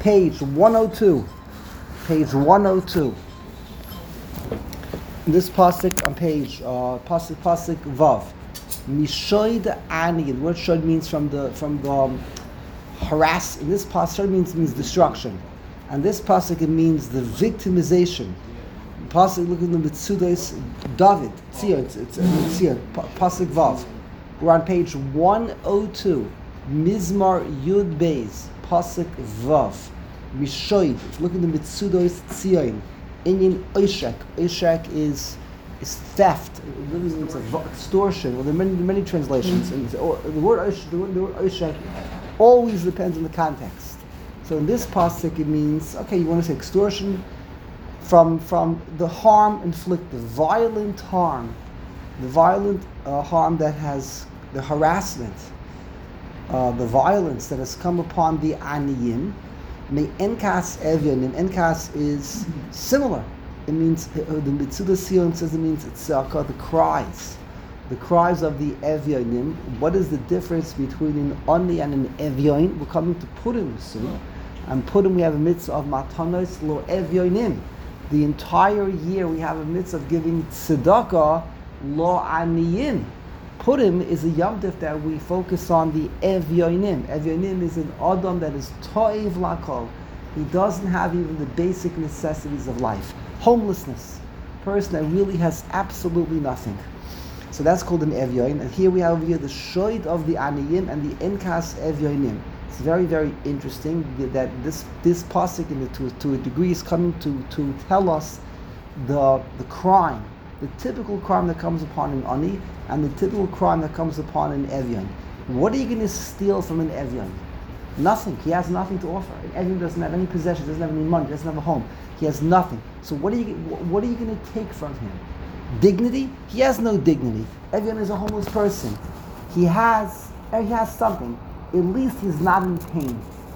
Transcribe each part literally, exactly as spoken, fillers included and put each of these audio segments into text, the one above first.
page one oh two. Page one oh two. This pasuk on page uh, pasuk pasuk vav. Mishoid ani. The word shoid means from the from the um, harass. In this pasuk means means destruction, and this pasuk it means the victimization. Pasuk, look at the Mitzudos David Tzion. It's it's Tzion pasuk vav. We're on page one oh two. Mizmar Yud Beis pasuk vav. Mishoid. Look at the Mitzudos Tzion. Inyan Oishek. Oishek is is theft. It's extortion. Well, there are many many translations. Mm-hmm. And the word Oishek, the word, the word Oishek always depends on the context. So in this pasuk it means, okay, you want to say extortion from from the harm inflicted, violent harm, the violent uh, harm that has the harassment, uh, the violence that has come upon the aniyim. May enkas evyonim. Enkas is similar. It means uh, the Mitzudos Tzion says it means it's uh, called the cries, the cries of the evyonim. What is the difference between an ani and an evyon? We're coming to Purim soon, and Purim we have a mitzvah of matanos lo evyonim. The entire year we have a mitzvah of giving tzedakah lo aniyim. Purim is a Yom Tov that we focus on the Evyonim. Evyonim is an Adam that is toiv lakol. He doesn't have even the basic necessities of life. Homelessness. A person that really has absolutely nothing. So that's called an Evyoin. And here we have over here the Shoid of the Aniyim and the Enkas Evyonim. It's very, very interesting that this this pasuk in the, to, to a degree is coming to, to tell us the the crime. The typical crime that comes upon an ani and the typical crime that comes upon an evyon. What are you going to steal from an evyon? Nothing. He has nothing to offer. An evyon doesn't have any possessions, doesn't have any money, doesn't have a home. He has nothing. So what are you what are you going to take from him? Dignity? He has no dignity. Evyon is a homeless person. He has he has something. At least he's not in pain.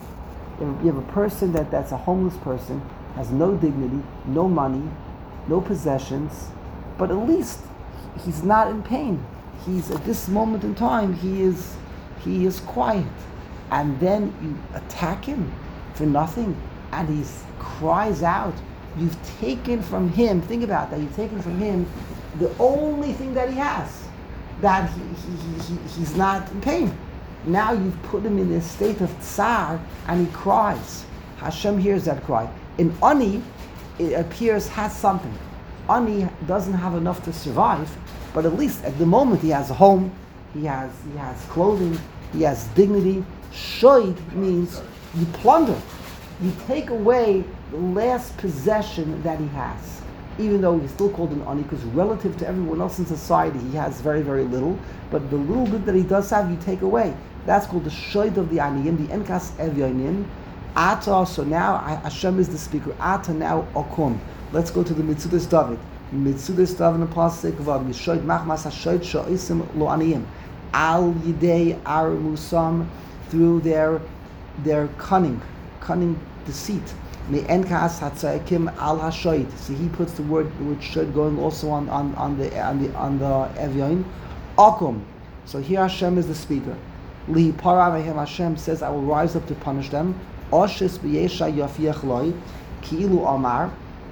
You have a person that, that's a homeless person, has no dignity, no money, no possessions, but at least he's not in pain. He's at this moment in time, he is he is quiet. And then you attack him for nothing, and he cries out. You've taken from him, think about that, you've taken from him the only thing that he has, that he, he, he, he's not in pain. Now you've put him in a state of tsar, and he cries. Hashem hears that cry. In ani, it appears has something. Ani doesn't have enough to survive, but at least at the moment he has a home, he has he has clothing, he has dignity. Shoid means you plunder, you take away the last possession that he has, even though he's still called an ani because relative to everyone else in society he has very very little. But the little bit that he does have, you take away. That's called the shoid of the aniyim, the enkas evyonim. Ata, so now Hashem is the speaker. Ata now okum. Let's go to the Mitzudos David. Mitzudos David in pasuk vav. Mishoid machmas hashoid shoisim lo aniyim. Al yidei aramusam, through their their cunning, cunning deceit. Me enkas hatzakim al hashoid. So he puts the word the word shoid going also on on on the on the on the evyon. Okum. So here Hashem is the speaker. Li para mehem, Hashem says, I will rise up to punish them. Oshis b'yesha yafiach loy ki'ilu amar.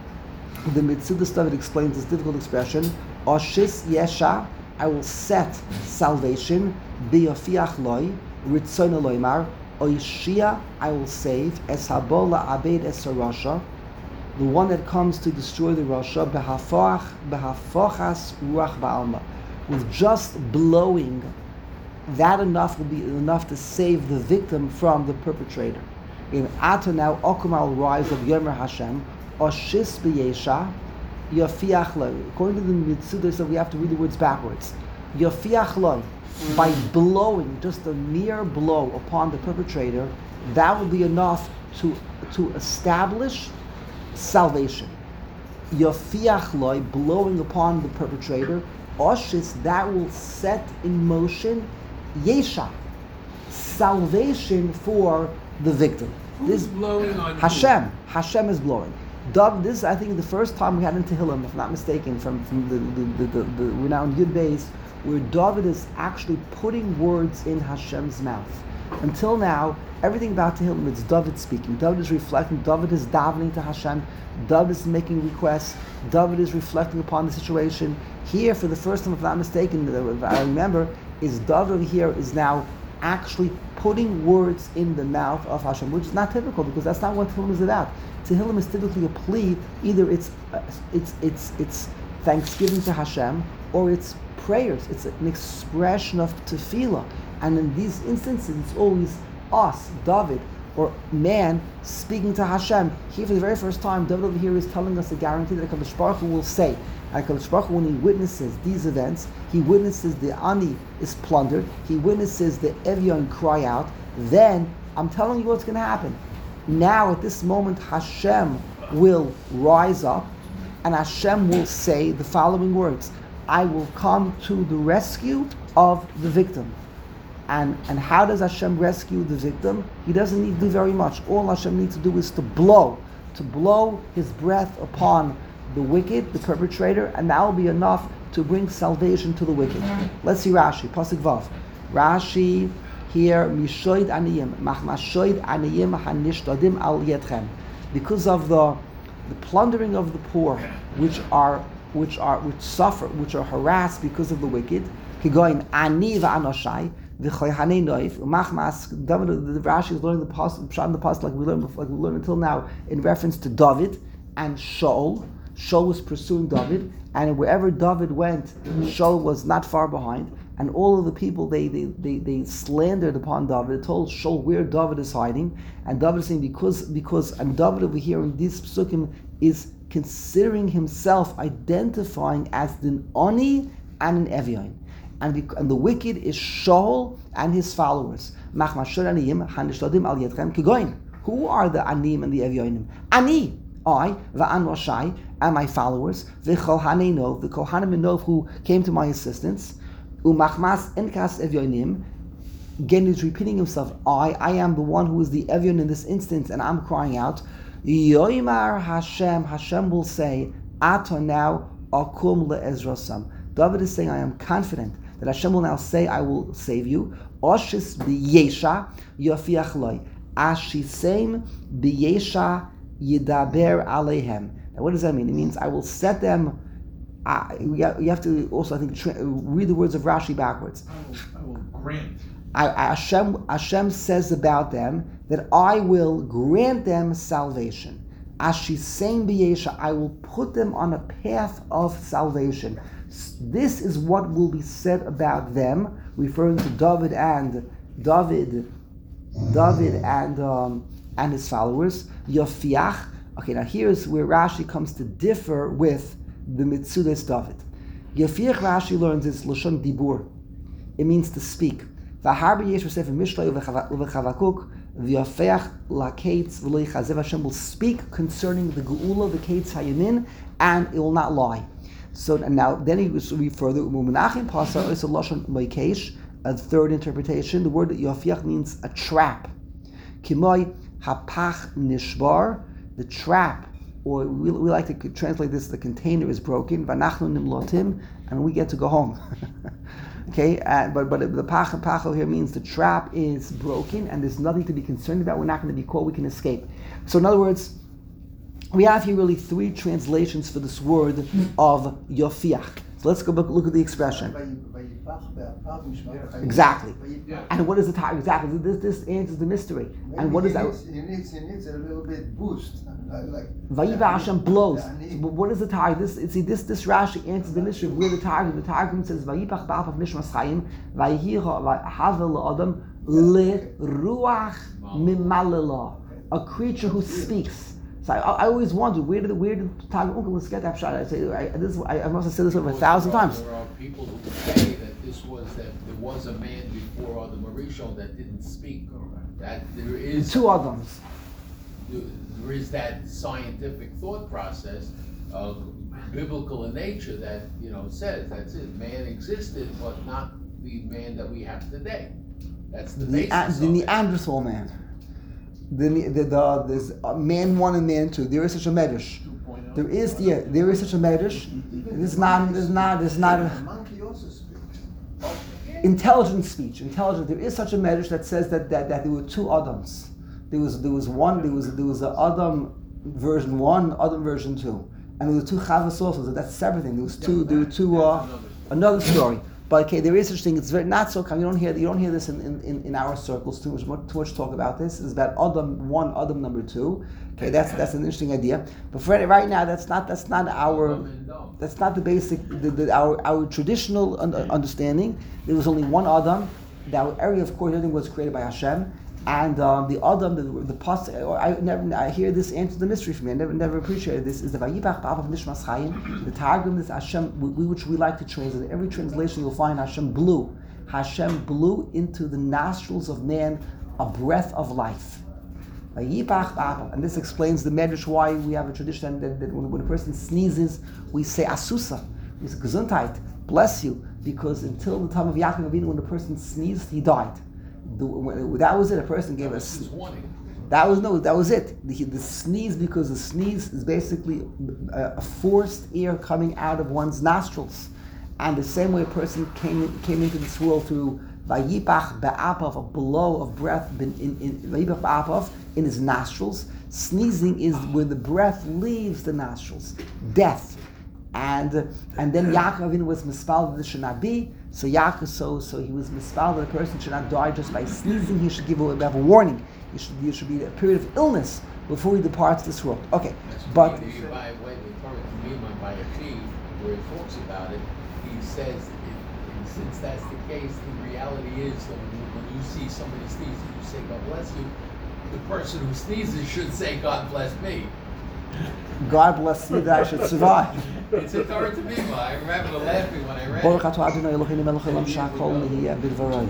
The Mitzudos David explains this difficult expression. Oshis yesha, I will set salvation. B'yafiach loy ritzon loymar. Oishia, I will save. Es habola abed es rasha, the one that comes to destroy the rasha. Behafach behafochas ruach ba'alma. With just blowing, that enough will be enough to save the victim from the perpetrator. In Ata now, Okum al rise of Yomer Hashem, Oshis b'yesha, Yafiach lo. According to the Mitzudos, so we have to read the words backwards. Yafiach lo, by blowing, just a mere blow upon the perpetrator, that will be enough to to establish salvation. Yafiach lo, blowing upon the perpetrator. Oshis, that will set in motion Yesha, salvation for the victim. Who's this blowing on Hashem. who? Hashem is blowing. Dav, this I think the first time we had in Tehillim, if I'm not mistaken, from, from the, the, the, the, the we're now in Yud Beis, where David is actually putting words in Hashem's mouth. Until now, Everything about Tehillim, it's David speaking. David is reflecting. David is davening to Hashem. David is making requests. David is reflecting upon the situation. Here, for the first time, if I'm not mistaken, if I remember, is David over here is now actually putting words in the mouth of Hashem, which is not typical because that's not what Tehillim is about. Tehillim is typically a plea. Either it's uh, it's it's it's thanksgiving to Hashem or it's prayers. It's an expression of tefillah. And in these instances, it's always us, David, or man speaking to Hashem. Here, for the very first time, David over here is telling us a guarantee that HaKadosh Baruch Hu will say. And HaKadosh Baruch Hu, when he witnesses these events, he witnesses the Ani is plundered, he witnesses the Evion cry out, then I'm telling you what's going to happen. Now, at this moment, Hashem will rise up, and Hashem will say the following words: I will come to the rescue of the victim. And and how does Hashem rescue the victim? He doesn't need to do very much. All Hashem needs to do is to blow, to blow His breath upon the wicked, the perpetrator, and that will be enough to bring salvation to the wicked. Let's see Rashi, Pasuk Vav. Rashi here, Mishoid Aniyim, Machmashoid Aniyim Hanishtadim Al Yetchem. Because of the the plundering of the poor, which are which are which suffer, which are harassed because of the wicked. Kigoin Ani va'anoshai. The Machmas, the Rashi is learning the pasuk, the pasuk like we learned like we learned until now in reference to David and Shaul. Shaul was pursuing David, and wherever David went, Shaul was not far behind. And all of the people they they, they, they slandered upon David. They told Shaul where David is hiding, and David is saying because because and David over here in these psukim is considering himself identifying as the Oni and an Evion. And the, and the wicked is Shaul and his followers. Who are the Anim and the Evyonim? Ani, I, Va'an Roshai, and my followers, V'chol Haneinov, the Kohanim Nov who came to my assistance, Umachmas Enkas Evyonim. Again, he's repeating himself. I, I am the one who is the Evyon in this instance, and I'm crying out. Yoimar Hashem, Hashem will say, Ato now akum le'ezrasam. David is saying, I am confident that Hashem will now say, I will save you. Oshis b'yesha yofiach loy. Ashisem b'yesha yidaber aleihem. Now what does that mean? It means I will set them, uh, you have to also, I think, tra- read the words of Rashi backwards. I will, I will grant. I, I, Hashem, Hashem says about them that I will grant them salvation. Ashisem b'yesha, I will put them on a path of salvation. This is what will be said about them, referring to David and David, David and um, and his followers. Yofiach. Okay, now here's where Rashi comes to differ with the Mitzudas David. Yofiach, Rashi learns, is Lashon Dibur. It means to speak. V'harbi yesh v'sefer Mishlei uv'chavakuk v'yofiach la'kates v'lo yichazev. Hashem will speak concerning the Geula, the Kates Hayamin, and it will not lie. So and now then he was read further. Umunachim pasa is a lashon moikesh. A third interpretation. The word yofiach means a trap. Kimoy hapach nishbar. The trap, or we, we like to translate this: the container is broken. Vanachnu nimlotim, and we get to go home. Okay, uh, but but the pach and pacho here means the trap is broken, and there's nothing to be concerned about. We're not going to be caught. We can escape. So in other words, we have here really three translations for this word of yofiach. So let's go back, look at the expression. Exactly. And what is the time? Exactly. This this answers the mystery. Maybe and what is that? Needs, he needs he needs a little bit boost. Like Vayiva Hashem blows. So, but what is the targum? This see this this Rashi answers the mystery of where the targum. The targum says Vayipach ba'af of nishmas chayim Vayihicha havel adam le ruach mimalila, a creature who speaks. So I, I always wondered where did where did Targum Onkelos get that shot? I say I, this I, I must have said this over a thousand times. There are people who say that this was that there was a man before the Mauritian that didn't speak. That there is two Adams. There is that scientific thought process of biblical in nature that you know says that's it. Man existed, but not the man that we have today. That's the, the basis. The of Neanderthal it. man. The, the, the, there's man one and man two. There is such a medrash. There is yeah. There is such a medrash. There's not. There's not. There's not. A, monkey also speaks. Yeah, intelligent speech. Intelligent. There is such a medrash that says that, that, that there were two Adams. There was there was one. There was there was a Adam version one, Adam version two, and there were two Chavas also. So that's a separate thing. There was two. There were two. Uh, another story. But okay, there is such thing. It's very not so common. You don't hear you don't hear this in, in, in our circles too much. Too much talk about this is about Adam one, Adam number two. Okay, that's that's an interesting idea. But for right now, that's not that's not our that's not the basic the, the, our our traditional un- understanding. There was only one Adam. That area of course everything was created by Hashem, and um, the Adam the the pas. I never I hear this answer the mystery for me. I never never appreciated this. Is the Vayibach Ba'av Nishmas Chaim. The Targum is Hashem, we, which we like to translate. Every translation you'll find Hashem blew. Hashem blew into the nostrils of man a breath of life. And this explains the medrash why we have a tradition that, that when, when a person sneezes, we say asusa, we say gesundheit, bless you, because until the time of Yaakov Avinu, when the person sneezed, he died. The, when, that was it. A person gave us. That was no. That was it. The, the sneeze, because the sneeze is basically a, a forced air coming out of one's nostrils, and the same way a person came came into this world through vayipach ba'apav, a blow of breath in in, in vayipach ba'apav in his nostrils. Sneezing is when the breath leaves the nostrils. Death, and uh, and then Yaakov Avinu was mispal that this should not be. So Yaakov, so so he was mispal that a person should not die just by sneezing. He should give a, have a warning. There should, there should be a period of illness before he departs this world. Okay, but by way of Mimon by a key, where he talks about it, he says, it, since that's the case, the reality is that when you see somebody sneezing, you say, God bless you. The person who sneezes should say, God bless me. God bless me that I should survive. It's a Torah to me, but I remember laughing when I read Baruch it. atah Adonai Eloheinu melech haolam shehakol nihiyeh bidvaroi.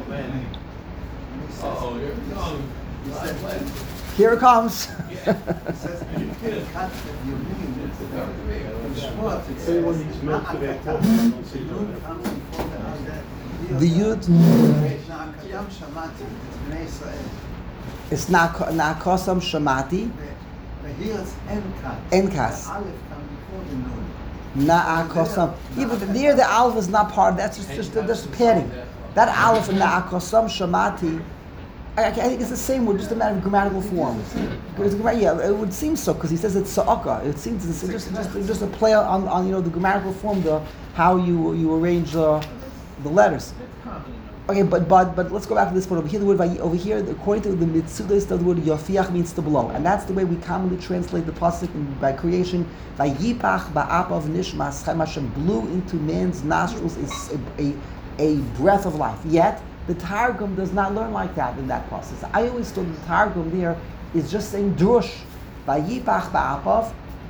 Uh-oh, here it comes. God bless. Here it comes. It says, you can cut the Yumin, It's a Torah to me. the Shmot, it Anyone says, needs milk today, Na'akatam, don't see Yud that. comes before the Adam. The Yud, Na'akatam Shamati, it's Bnei Israel. it's Na'akosam Shamati, But here it's Enkat. Enkas. The Aleph comes before the Nun. Na'akosam. Yeah, but there the Aleph is not part, that's just, just, just padding. That Aleph and Na'akosam Shamati, I, I think it's the same word, just a matter of grammatical form. It's, yeah, it would seem so, because he says it's Sa'aka. It seems it's just, just, just a play on, on you know, the grammatical form, the how you you arrange uh, the letters. Okay, but but but let's go back to this point over here. The word vayi- over here, according to the Mitzudas, the word yofiach means to blow, and that's the way we commonly translate the pasuk in, by creation. Vayipach ba'apav nishmas Chaim. Hashem blew into man's nostrils is a, a a breath of life. Yet the Targum does not learn like that in that process. I always thought the Targum there is just saying drush. Vayipach ba'apav.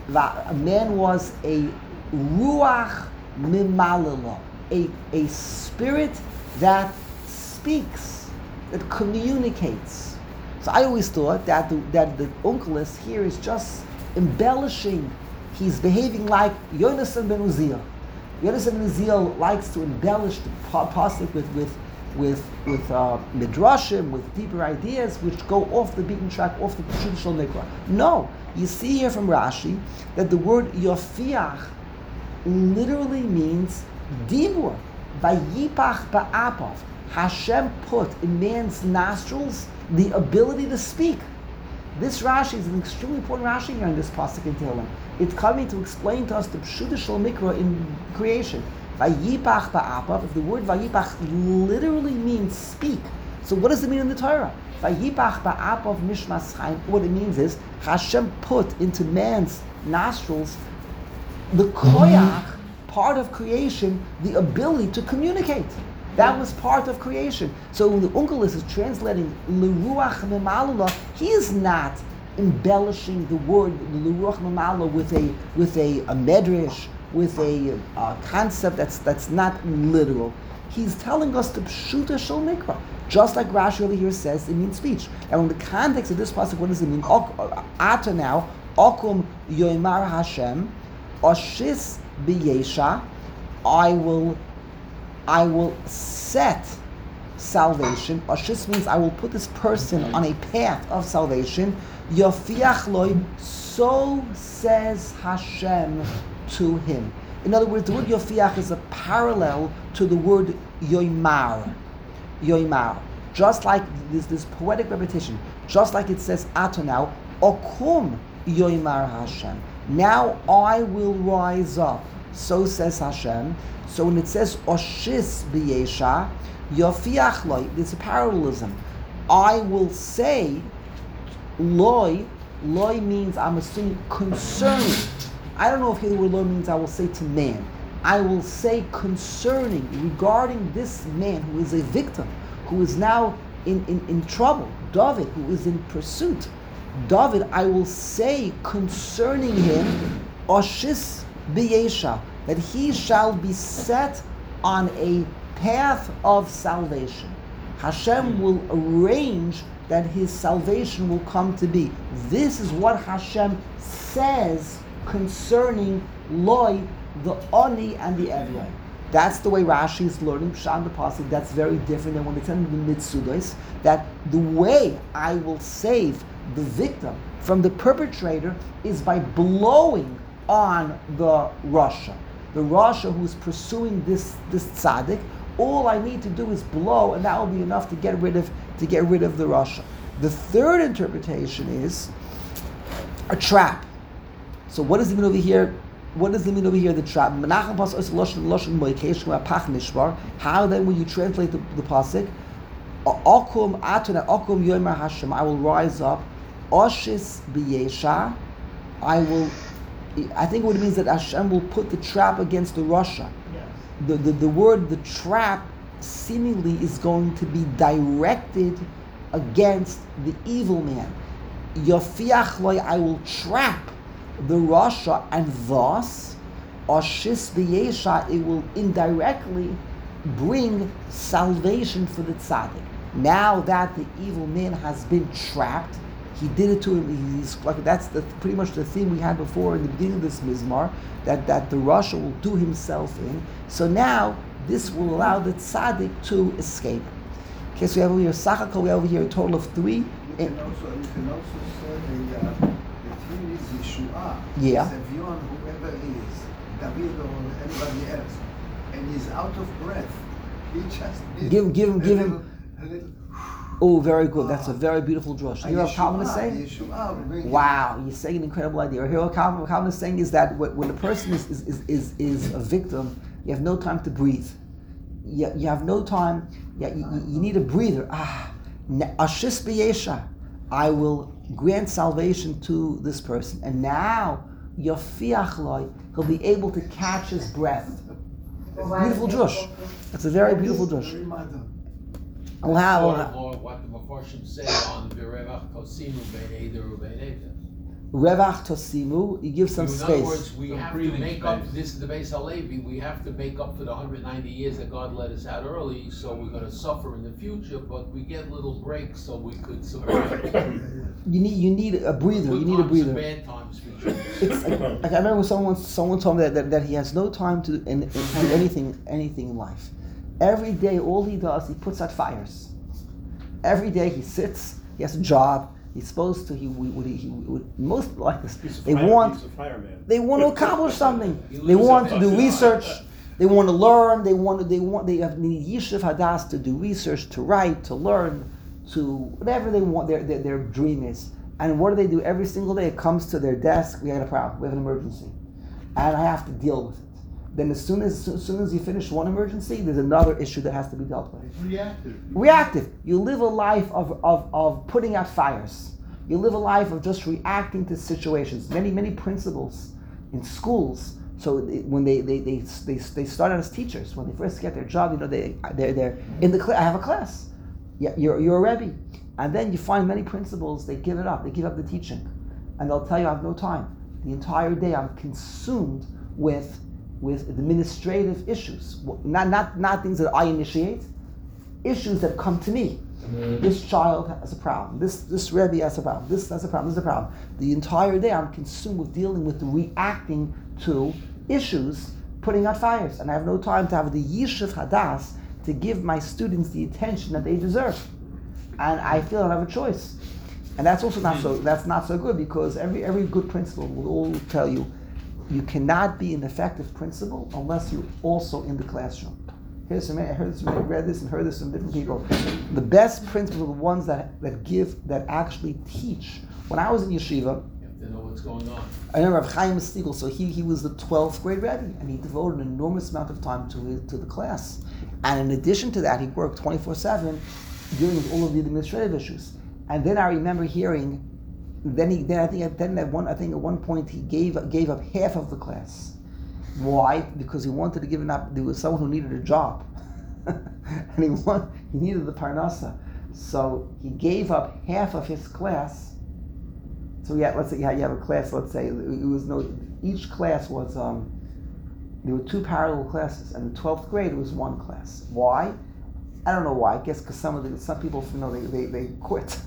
A man was a ruach mimalila, a a spirit that speaks, that communicates. So I always thought that the, that the Onkelos here is just embellishing. He's behaving like Yonasan ben Uziel. Yonasan ben Uziel likes to embellish the pa- pasuk with with with with uh, midrashim, with deeper ideas, which go off the beaten track, off the traditional mikra. No, you see here from Rashi that the word yofiach literally means dibur. Vayipach ba'apav. Hashem put in man's nostrils the ability to speak. This Rashi is an extremely important Rashi here in this pasuk in Tehillim. It's coming to explain to us the pshuta shel mikra in creation. Vayipach ba'apav. If the word vayipach literally means speak, so what does it mean in the Torah? Vayipach ba'apav nishmas chaim. What it means is Hashem put into man's nostrils the koyach, part of creation, the ability to communicate. That was part of creation. So when the Onkelos is translating L'ruach Memalula, he is not embellishing the word L'ruach Memalula with a with a, a medrash, with a uh, concept that's that's not literal. He's telling us the pshuta shel mikra. Just like Rashi over here says, it means speech. And in the context of this pasuk, what does it mean? Ata now, Okum Yoimar Hashem, Oshis B'yesha, I will, I will set salvation. Oshis means I will put this person on a path of salvation. Yofiach loy, so says Hashem to him. In other words, the word yofiach is a parallel to the word yoimar. Yoimar. Just like this, this poetic repetition, just like it says ato now, okum yoimar Hashem. Now I will rise up. So says Hashem. So when it says oshis b'yesha, yofiach loy, it's a parallelism. I will say, loy, loy means, I'm assuming, concerning. I don't know if here the word loy means I will say to man. I will say concerning, regarding this man who is a victim, who is now in, in, in trouble, David, who is in pursuit. David, I will say concerning him, oshis b'yesha, that he shall be set on a path of salvation. Hashem will arrange that his salvation will come to be. This is what Hashem says concerning Loi, the Oni and the Evloi. That's the way Rashi is learning Pshat the Pasuk. That's very different than when it's in the Mitzudos. That the way I will save the victim from the perpetrator is by blowing on the Rasha. The Rasha who is pursuing this this tzaddik, all I need to do is blow, and that will be enough to get rid of to get rid of the Rasha. The third interpretation is a trap. So what does it mean over here? What does it mean over here? The trap. How then will you translate the, the pasuk? Akum atuna akum yomer Hashem. I will rise up. Oshis b'yesha. I will. I think what it means that Hashem will put the trap against the Rasha. Yes. The, the the word the trap seemingly is going to be directed against the evil man. Yofiach loy, I will trap the Rasha, and thus Oshis b'yesha, it will indirectly bring salvation for the tzaddik. Now that the evil man has been trapped, he did it to him. He's like, that's the, pretty much the theme we had before in the beginning of this mizmar, that, that the Rasha will do himself in. So now this will allow the tzaddik to escape. Okay, so we have over here Sachakol, we have over here a total of three. You can also, you can also say the, uh, the theme is Yeshua. Yeah. Zevion, whoever he is, David or anybody else, and he's out of breath. He just needs Give, give him, a give little, him. a little, Oh, very good. That's a very beautiful drush. You hear what Calvin is saying? Yeshua, Wow, you're saying an incredible idea. Here what Calvin, what Calvin is saying is that when a person is, is, is, is, is a victim, you have no time to breathe. You, you have no time, you, you, you need a breather. Ah, Ashis b'yesha, I will grant salvation to this person. And now, Yofiach loy, he'll be able to catch his breath. Beautiful drush. That's a very beautiful drush. That's sort of more what the Mepharshim say on V'revach Tosimu Bein Eder Ubein Eder. Revach Tosimu, you give some In space. other words, we Some have to breathing make up, space. this is the Beis Halevi, we have to make up for the one hundred ninety years that God let us out early, so we're going to suffer in the future, but we get little breaks so we could survive. You need you need a breather. Good You need a times breather. and bad times for Jews. It's like, like I remember someone someone told me that, that, that he has no time to in, in, do anything anything in life. Every day, all he does, he puts out fires. Every day he sits. He has a job. He's supposed to. He would. He, he would. Most people like this. He's a They fire, want. he's a fireman. They want to accomplish something. He They lives want up to do there. research. They want to learn. They want. To, they want. They have need yishuv hadas to do research, to write, to learn, to whatever they want. Their their, their dream is. And what do they do every single day? It comes to their desk. We had a problem. We have an emergency, and I have to deal with it. Then as soon as as soon as you finish one emergency, there's another issue that has to be dealt with. It's reactive. Reactive. You live a life of, of, of putting out fires. You live a life of just reacting to situations. Many, many principals in schools. So it- when they they, they, they they start out as teachers, when they first get their job, you know, they they're, they're in the class. I have a class. Yeah, you're you're a Rebbe. And then you find many principals, they give it up. They give up the teaching. And they'll tell you, I have no time. The entire day I'm consumed with with administrative issues. Not not not things that I initiate, issues that come to me. Mm-hmm. This child has a problem. This this Rebbe has a problem. This has a problem. This is a problem. The entire day I'm consumed with dealing with the reacting to issues, putting out fires, and I have no time to have the yishuv hadas to give my students the attention that they deserve. And I feel I don't have a choice. And that's also not so that's not so good, because every every good principal will all tell you, you cannot be an effective principal unless you're also in the classroom. Here's some, I heard this, I read this and heard this from different people. The best principals are the ones that, that give, that actually teach. When I was in yeshiva, You have to know what's going on. I remember Rav Chaim Stiegel, so he, he was the twelfth grade Rebbe, and he devoted an enormous amount of time to his, to the class. And in addition to that, he worked twenty-four seven dealing with all of the administrative issues. And then I remember hearing, then he, then I think, then at one, I think at one point he gave gave up half of the class. Why? Because he wanted to give it up. There was someone who needed a job, and he want, he needed the parnasa, so he gave up half of his class. So yeah, let's say you have, you have a class. Let's say it was no. Each class was um, there were two parallel classes, and the twelfth grade was one class. Why? I don't know why. I guess because some of the some people, you know, they they, they quit.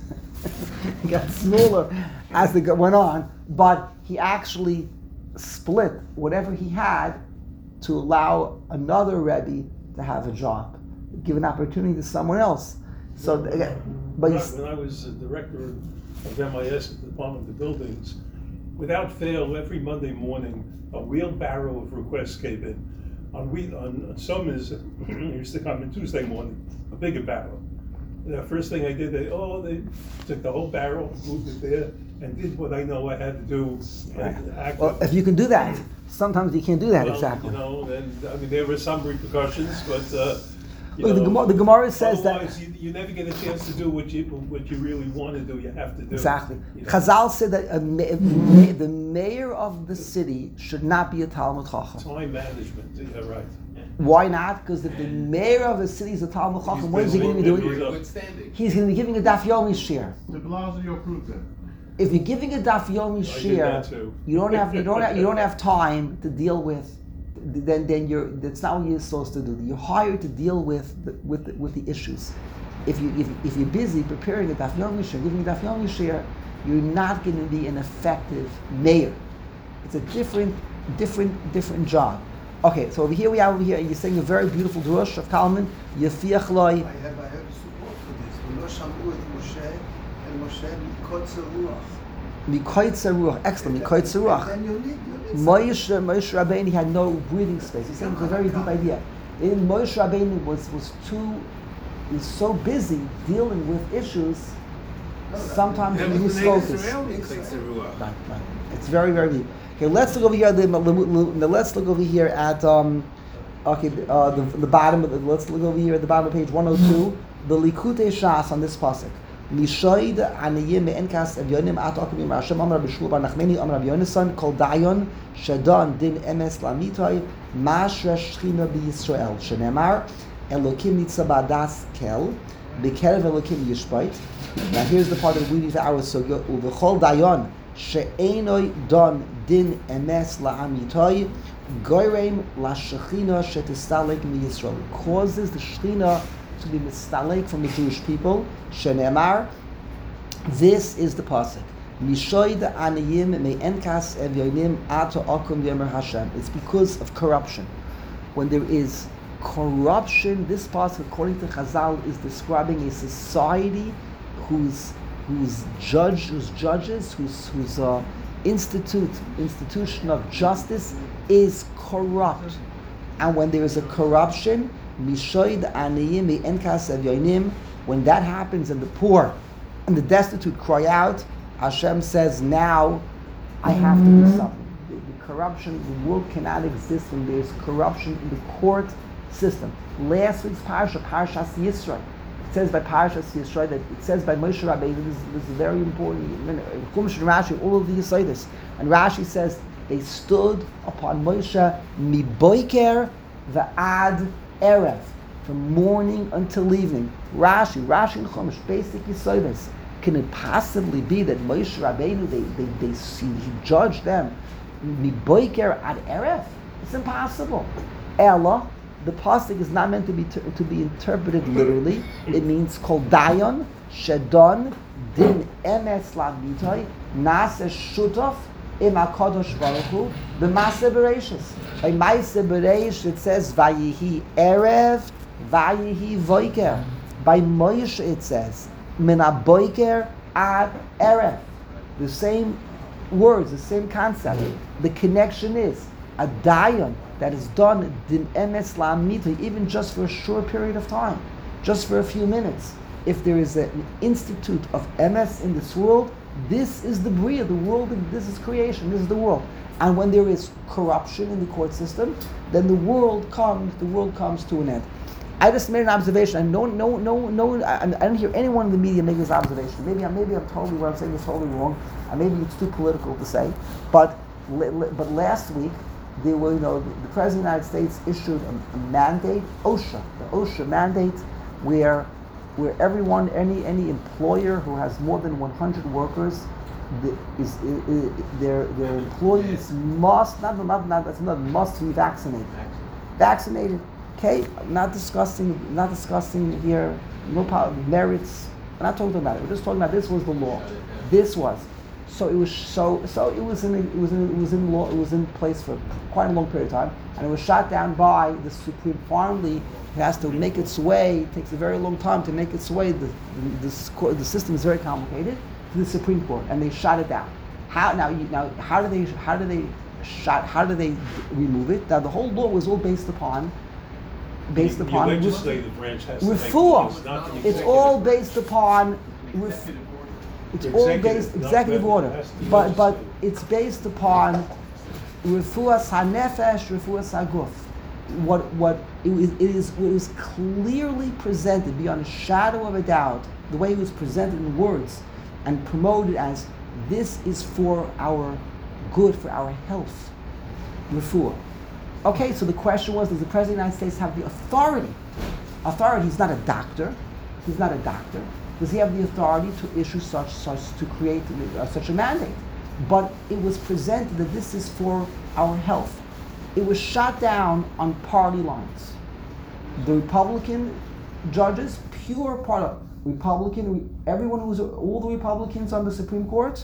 It got smaller as they went on, but he actually split whatever he had to allow another Rebbe to have a job, give an opportunity to someone else. So, again, but when, he's, I, when I was a director of M I S at the Department of Buildings, without fail, every Monday morning, a wheelbarrow of requests came in. On, we, on summers, it used to come in Tuesday morning, a bigger barrel. The first thing I did, they oh they took the whole barrel, moved it there, and did what I know I had to do. right. Act Well, if you can do that, sometimes you can't do that well, exactly. You know, and I mean there were some repercussions, but uh, you Look, the know, Gemara, the Gemara says that otherwise you, you never get a chance to do what you what you really want to do. You have to do exactly. You know? Chazal said that a, ma- ma- the mayor of the city should not be a Talmud Chacham. Time management. Yeah, right. Why not? Because if the mayor of a city is a Talmud Chacham, what is he going to be busy. doing? He's- Good standing. He's going to be giving a Daf Yomi shir. The Blasio proved it. If you're giving a Daf Yomi I did shir, that too. you don't have you don't have, you don't have time to deal with. Then then you're that's not what you're supposed to do. You're hired to deal with the, with the, with the issues. If you if, if you're busy preparing a Daf Yomi shir, giving a Daf Yomi shir, you're not going to be an effective mayor. It's a different different different job. Okay, so over here we are over here. You're saying a very beautiful drush of Talmud. Yefiach loy. I have, I have support for this. ולא שמעו את משה, and Moshe מקוצר רוח. Mikoitza ruach. Excellent. Mikoitza ruach. And then you need, you need Moshe, Moshe Rabbeinu had no breathing space. He's saying it's a very deep idea. And Moshe Rabbeinu was, was too, he was so busy dealing with issues, sometimes he was focused. Right, right. It's very, very deep. Okay, let's look over here. The, let's look over here at um, okay, uh, the the bottom of the, let's look over here at the bottom of page one oh two. The Likutei Shas on this pasuk. Mishoid aniyim me'enkas evyonim at akim yim Hashem amar b'shul bar Nachmeni amar Yonasan kol dayon shadon din emes lamitai mashra shchina b'Yisrael shenemar Elokim nitza ba'das kel b'kerev Elokim yishbait. Now here's the part that we need to our so uvechol dayon she'enoi don din emes la'amitai goyrem la'shechina shetistalek miYisrael. Causes the shechina to be mistalek from the Jewish people. Shenemar. This is the pasuk. Mishoid aniyim me'enkas evyonim ato akum yomer Hashem. It's because of corruption. When there is corruption, this pasuk, according to Chazal, is describing a society whose whose judge, whose judges, whose whose uh, institute institution of justice is corrupt. And when there is a corruption, mishoid aniyim me'enkas evyonim. When that happens and the poor and the destitute cry out, Hashem says, now I have to do something. The, the corruption, the world cannot exist when there's corruption in the court system. Last week's parasha, Parashas Yisro, it says by Parashas Yisro that it says by Moshe Rabbeinu, this, this is very important. Chumash and Rashi, all of these say this. And Rashi says, they stood upon Moshe miboiker va'ad erev, from morning until evening. Rashi, Rashi and Chumash basically say this. Can it possibly be that Moshe Rabbeinu, they, they, they see, he judged them miboiker ad erev? It's impossible. Ella, the pasuk is not meant to be ter- to be interpreted literally. It means kol dayon shedon din emes lamitoy nase shutov im hakadosh baruch hu b'maaseh bereishis. By maaseh bereish it says vayihi erev vayihi voiker. By Moshe it says min aboiker ad erev. The same words, the same concept. The connection is a dayan that is done din emes la'amita, even just for a short period of time, just for a few minutes. If there is an institute of emes in this world, this is the bria, the world. This is creation. This is the world. And when there is corruption in the court system, then the world comes. The world comes to an end. I just made an observation, and no, no, no, no. I, I didn't hear anyone in the media make this observation. Maybe, I'm, maybe I'm totally what I'm saying is totally wrong, and maybe it's too political to say. But, but last week, there were, you know, the President of the United States issued a, a mandate, OSHA, the OSHA mandate, where, where everyone, any, any employer who has more than one hundred workers, the, is, is, is their, their employees must not, not, not that's not must be vaccinated, vaccinated. Okay, not discussing, not discussing here, no power, merits. We're not talking about it. We're just talking about this was the law. This was, so it was so so it was in it was in it was in law. It was in place for quite a long period of time, and it was shot down by the Supreme. Finally, it has to make its way. It takes a very long time to make its way. The the, the, the system is very complicated to the Supreme Court, and they shot it down. How now? You, now how do they how do they shot? How do they remove it? Now the whole law was all based upon. Based The upon legislative branch has to make refuah. laws, not the It's executive all branch. based upon ref, it's all Executive, based not executive the- order, it has to be but but legislative. it's based upon refuah hanefesh, refuah haguf. What what it is, it is it was clearly presented beyond a shadow of a doubt. The way it was presented in words and promoted as this is for our good, for our health, refuah. Okay, so the question was, does the President of the United States have the authority? Authority, he's not a doctor. He's not a doctor. Does he have the authority to issue such, such to create uh, such a mandate? But it was presented that this is for our health. It was shot down on party lines. The Republican judges, pure part Republican, everyone who was, all the Republicans on the Supreme Court,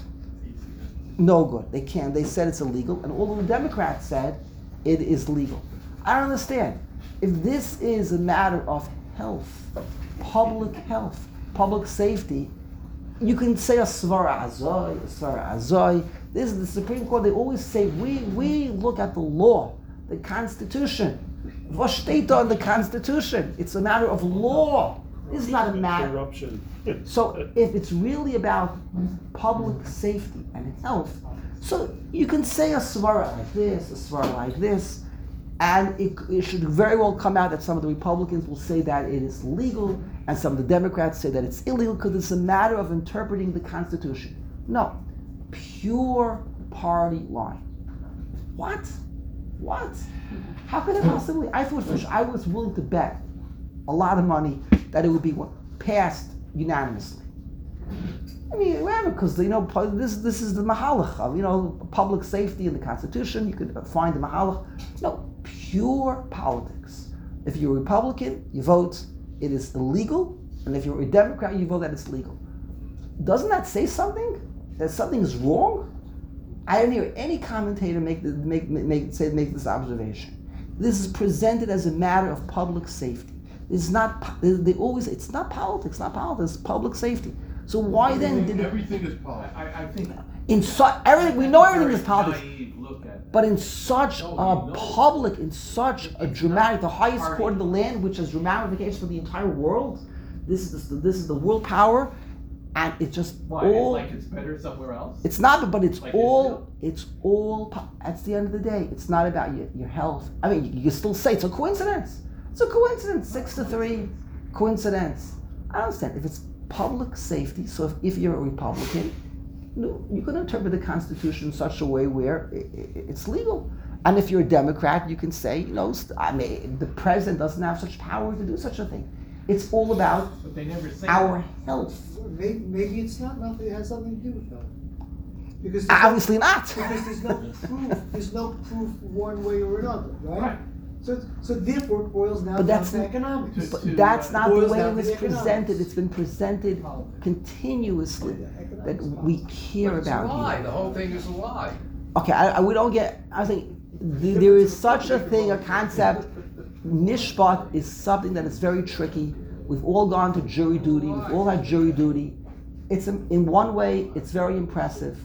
no good. They can't. They said it's illegal. And all the Democrats said, it is legal. I don't understand. If this is a matter of health, public health, public safety, you can say a svara azoy, a svara azoy. This is the Supreme Court. They always say we we look at the law, the Constitution. Was steht da in the Constitution? It's a matter of law. This is not a matter. Corruption. So if it's really about public safety and health, so you can say a svara like this, a svara like this, and it, it should very well come out that some of the Republicans will say that it is legal, and some of the Democrats say that it's illegal because it's a matter of interpreting the Constitution. No, pure party line. What? What? How could it possibly? I thought for sure, I was willing to bet a lot of money that it would be what, passed unanimously. I mean, whatever, because you know this this is the mahalach of you know public safety in the Constitution. You could find the mahalach. No, pure politics. If you're a Republican, you vote it is illegal, and if you're a Democrat, you vote that it's legal. Doesn't that say something? That something is wrong? I didn't hear any commentator make the, make make say make this observation. This is presented as a matter of public safety. It's not. They always. It's not politics. Not politics. It's public safety. So why everything, then did it? everything is politics? I, I think In such everything we know everything is politics, naive look at but in such No, a you know. public, in such a It's dramatic, the not highest party. court in the land, which has ramifications for the entire world. This is the, this is the world power, and it just why all. it's like it's better somewhere else. It's not, but it's Like it's all. real? It's all. po- At the end of the day, it's not about your, your health. I mean, you, you still say it's a coincidence. It's a coincidence. Six to three, coincidence. I don't understand. If it's public safety, so if, if you're a Republican, no, you can interpret the Constitution in such a way where i i it's legal. And if you're a Democrat, you can say, you know, st- I mean, the president doesn't have such power to do such a thing. It's all about But they never say our that. health. Maybe, maybe it's not nothing. It has something to do with that. Because there's Obviously no, not. because there's no proof. There's no proof one way or another, right? Right. So, so therefore, it boils down But down that's to n- economics. To- But to, that's uh, not the boils way down it to was the economics. presented. It's been presented Politics. continuously that we care But it's a about lie. you. The whole thing is a lie. Okay, I, I, we don't get. I think th- there is such a thing, a concept. Mishpat is something that is very tricky. We've all gone to jury duty. We've all had jury duty. It's a, in one way, it's very impressive.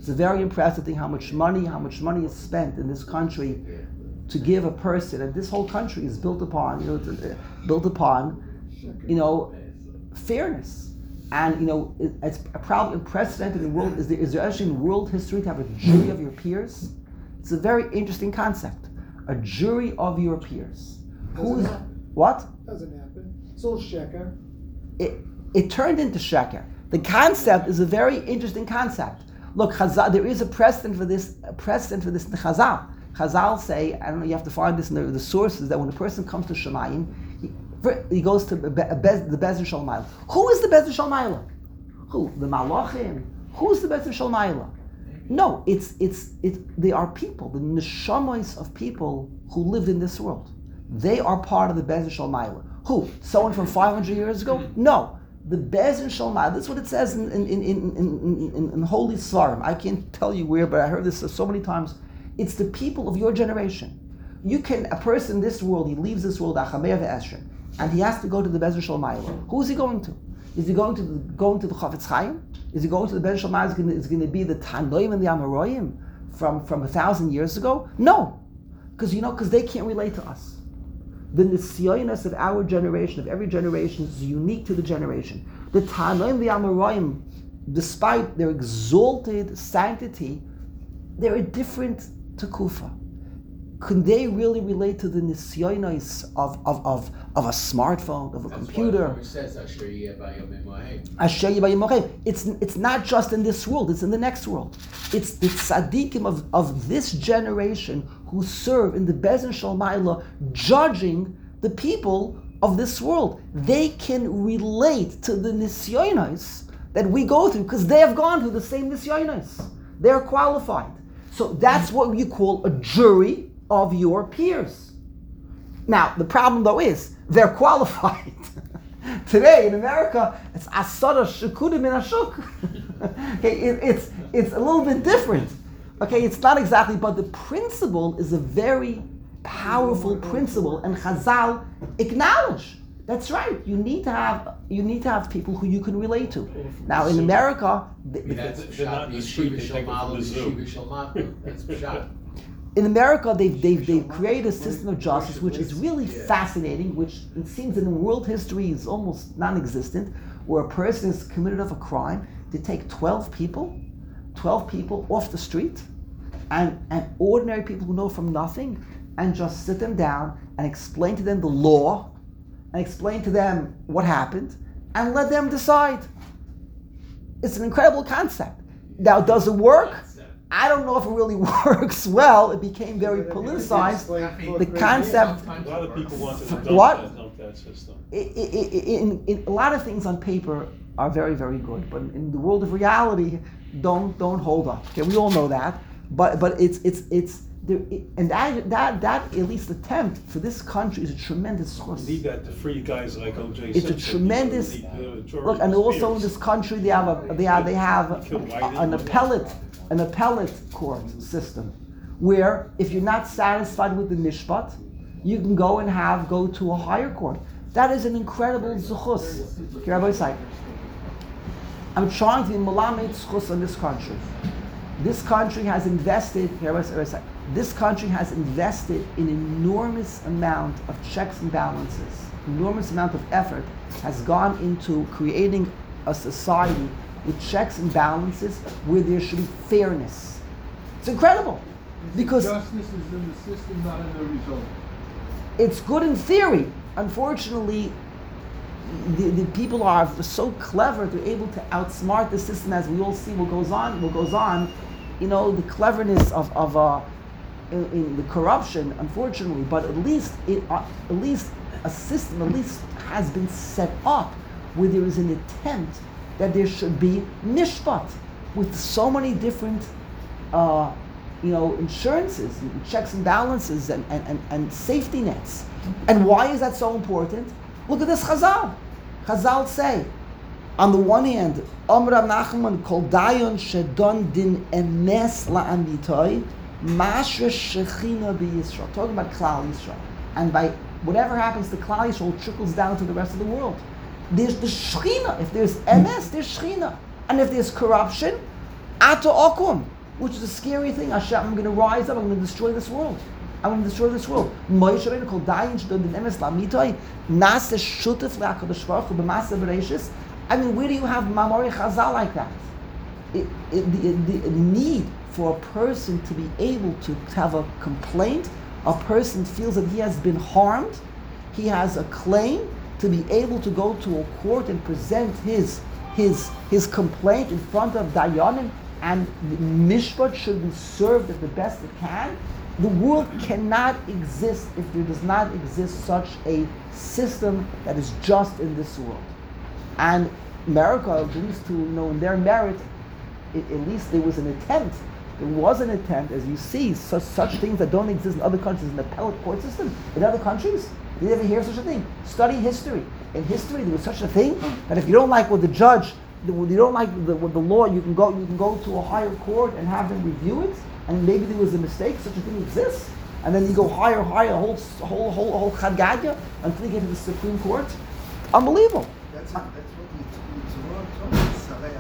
It's a very impressive thing how much money, how much money is spent in this country to give a person, and this whole country is built upon, you know, to, uh, built upon, you know, fairness. And you know, it, it's probably unprecedented in world. Is there, is there actually in world history to have a jury of your peers? It's a very interesting concept. A jury of your peers. Who is what? Doesn't happen. It's all sheker. It it turned into sheker. The concept is a very interesting concept. Look, Chazal, there is a precedent for this. A precedent for this in Chazal. Chazal say, I don't know. You have to find this in the, the sources that when a person comes to Shemayim, he, he goes to the Bez Shel Ma'ila. Who is the Bez Shel Ma'ila? Who? The Malachim? Who is the Bez Shel Ma'ila? No, it's it's it. They are people, the neshamas of people who lived in this world. They are part of the Bez Shel Ma'ila. Who? Someone from five hundred years ago? No, the Bez Shel Ma'ila. That's what it says in in in in in, in, in Holy Svarim. I can't tell you where, but I heard this so many times. It's the people of your generation. You can a person in this world. He leaves this world, Achamei ve'Esher, and he has to go to the Bez Shel Ma'ila. Who is he going to? Is he going to the, going to the Chafetz Chaim? Is he going to the Ben Shel Ma'ila? Is going to be the Tanoim and the Amoraim from, from a thousand years ago? No, because you know, because they can't relate to us. The nisyonos of our generation, of every generation, is unique to the generation. The Tanoim, the Amoraim, despite their exalted sanctity, they're different to Kufa. Could they really relate to the nisyonos of, of, of, of a smartphone, of a That's computer? Why it says Asher Yeh Bayom Elohim. Asher Yeh Bayom Elohim. It's it's not just in this world; it's in the next world. It's the tzaddikim of, of this generation who serve in the Bez Shel Ma'ila, judging the people of this world. They can relate to the nisyonos that we go through because they have gone through the same nisyonos. They're qualified. So that's what you call a jury of your peers. Now, the problem though is, they're qualified. Today in America, it's asara shekudim in ashuk. Okay, it, it's it's a little bit different. Okay, it's not exactly, but the principle is a very powerful principle, and Chazal acknowledge. That's right. You need to have you need to have people who you can relate to. Now in America, the, I mean, that's They're not Pshat, in the street, Yeshiva they Shel take it from Ma'ala, the zoo. Yeshiva Shel Ma'ala. That's Pshat. in America, they've, they've, they've created a system of justice which is really fascinating, which it seems that in world history is almost non-existent, where a person is committed of a crime. They take twelve people, twelve people off the street, and, and ordinary people who know from nothing, and just sit them down and explain to them the law, and explain to them what happened, and let them decide. It's an incredible concept. Now, does it work? I don't know if it really works well. It became very politicized. The concept. A lot of people wanted to dump What? that, dump that system. I- I- I- in, in, a lot of things on paper are very, very good, but in the world of reality, don't don't hold up. Okay, we all know that. But but it's it's it's there, it, and that that that at least attempt for this country is a tremendous We source. need that to free guys like O J It's a Simpson. tremendous We need, uh, George look, and also in Spears. this country they have a they have they have Kill Whiting. an appellate an appellate court system, where if you're not satisfied with the mishpat, you can go and have go to a higher court. That is an incredible zuchus. Okay, Rabbi Isai, I'm trying to be malamed zuchus on this country. This country has invested. Here, Rabbi Isai, this country has invested an enormous amount of checks and balances. Enormous amount of effort has gone into creating a society with checks and balances where there should be fairness. It's incredible, because Justice is in the system, not in the result. it's good in theory. Unfortunately, the, the people are so clever, they're able to outsmart the system, as we all see what goes on, what goes on. You know, the cleverness of, of uh, in, in the corruption, unfortunately, but at least it, uh, at least a system at least has been set up where there is an attempt that there should be mishpat with so many different uh, you know, insurances, and checks and balances, and, and, and, and safety nets. And why is that so important? Look at this Chazal. Chazal say, on the one hand, Amr Rav Nachman kol dayon shedon din emes la'amitoy mashra shechina b'Yisrael. Talking about Klal Yisrael. And by whatever happens to Klal Yisrael, trickles down to the rest of the world. There's the Shechina. If there's emes, there's Shechina. And if there's corruption, ato okum. which is a scary thing. Hashem, I'm going to rise up, I'm going to destroy this world. I'm going to destroy this world. Moshe Rabbeinu called Dayan Shadod Ben Emes Lamitoi Nase Shutef LaHakadosh Baruch Hu B'Maaseh Bereishis. I mean, where do you have Mamori Chazal like that? It, it, the, the need for a person to be able to have a complaint, a person feels that he has been harmed, he has a claim to be able to go to a court and present his his his complaint in front of Dayanim, and the Mishpat should be served as the best it can. The world cannot exist if there does not exist such a system that is just in this world. And America, at least to you know in their merit, it, at least there was an attempt. There was an attempt, as you see, such such things that don't exist in other countries, in the appellate court system, in other countries. Did you ever hear such a thing? Study history. In history, there was such a thing that if you don't like what the judge, you don't like the, what the law, you can go, you can go to a higher court and have them review it. And maybe there was a mistake. Such a thing exists. And then you go higher, higher, a whole, whole, whole, whole chadgadya until you get to the Supreme Court. Unbelievable. That's, that's what we told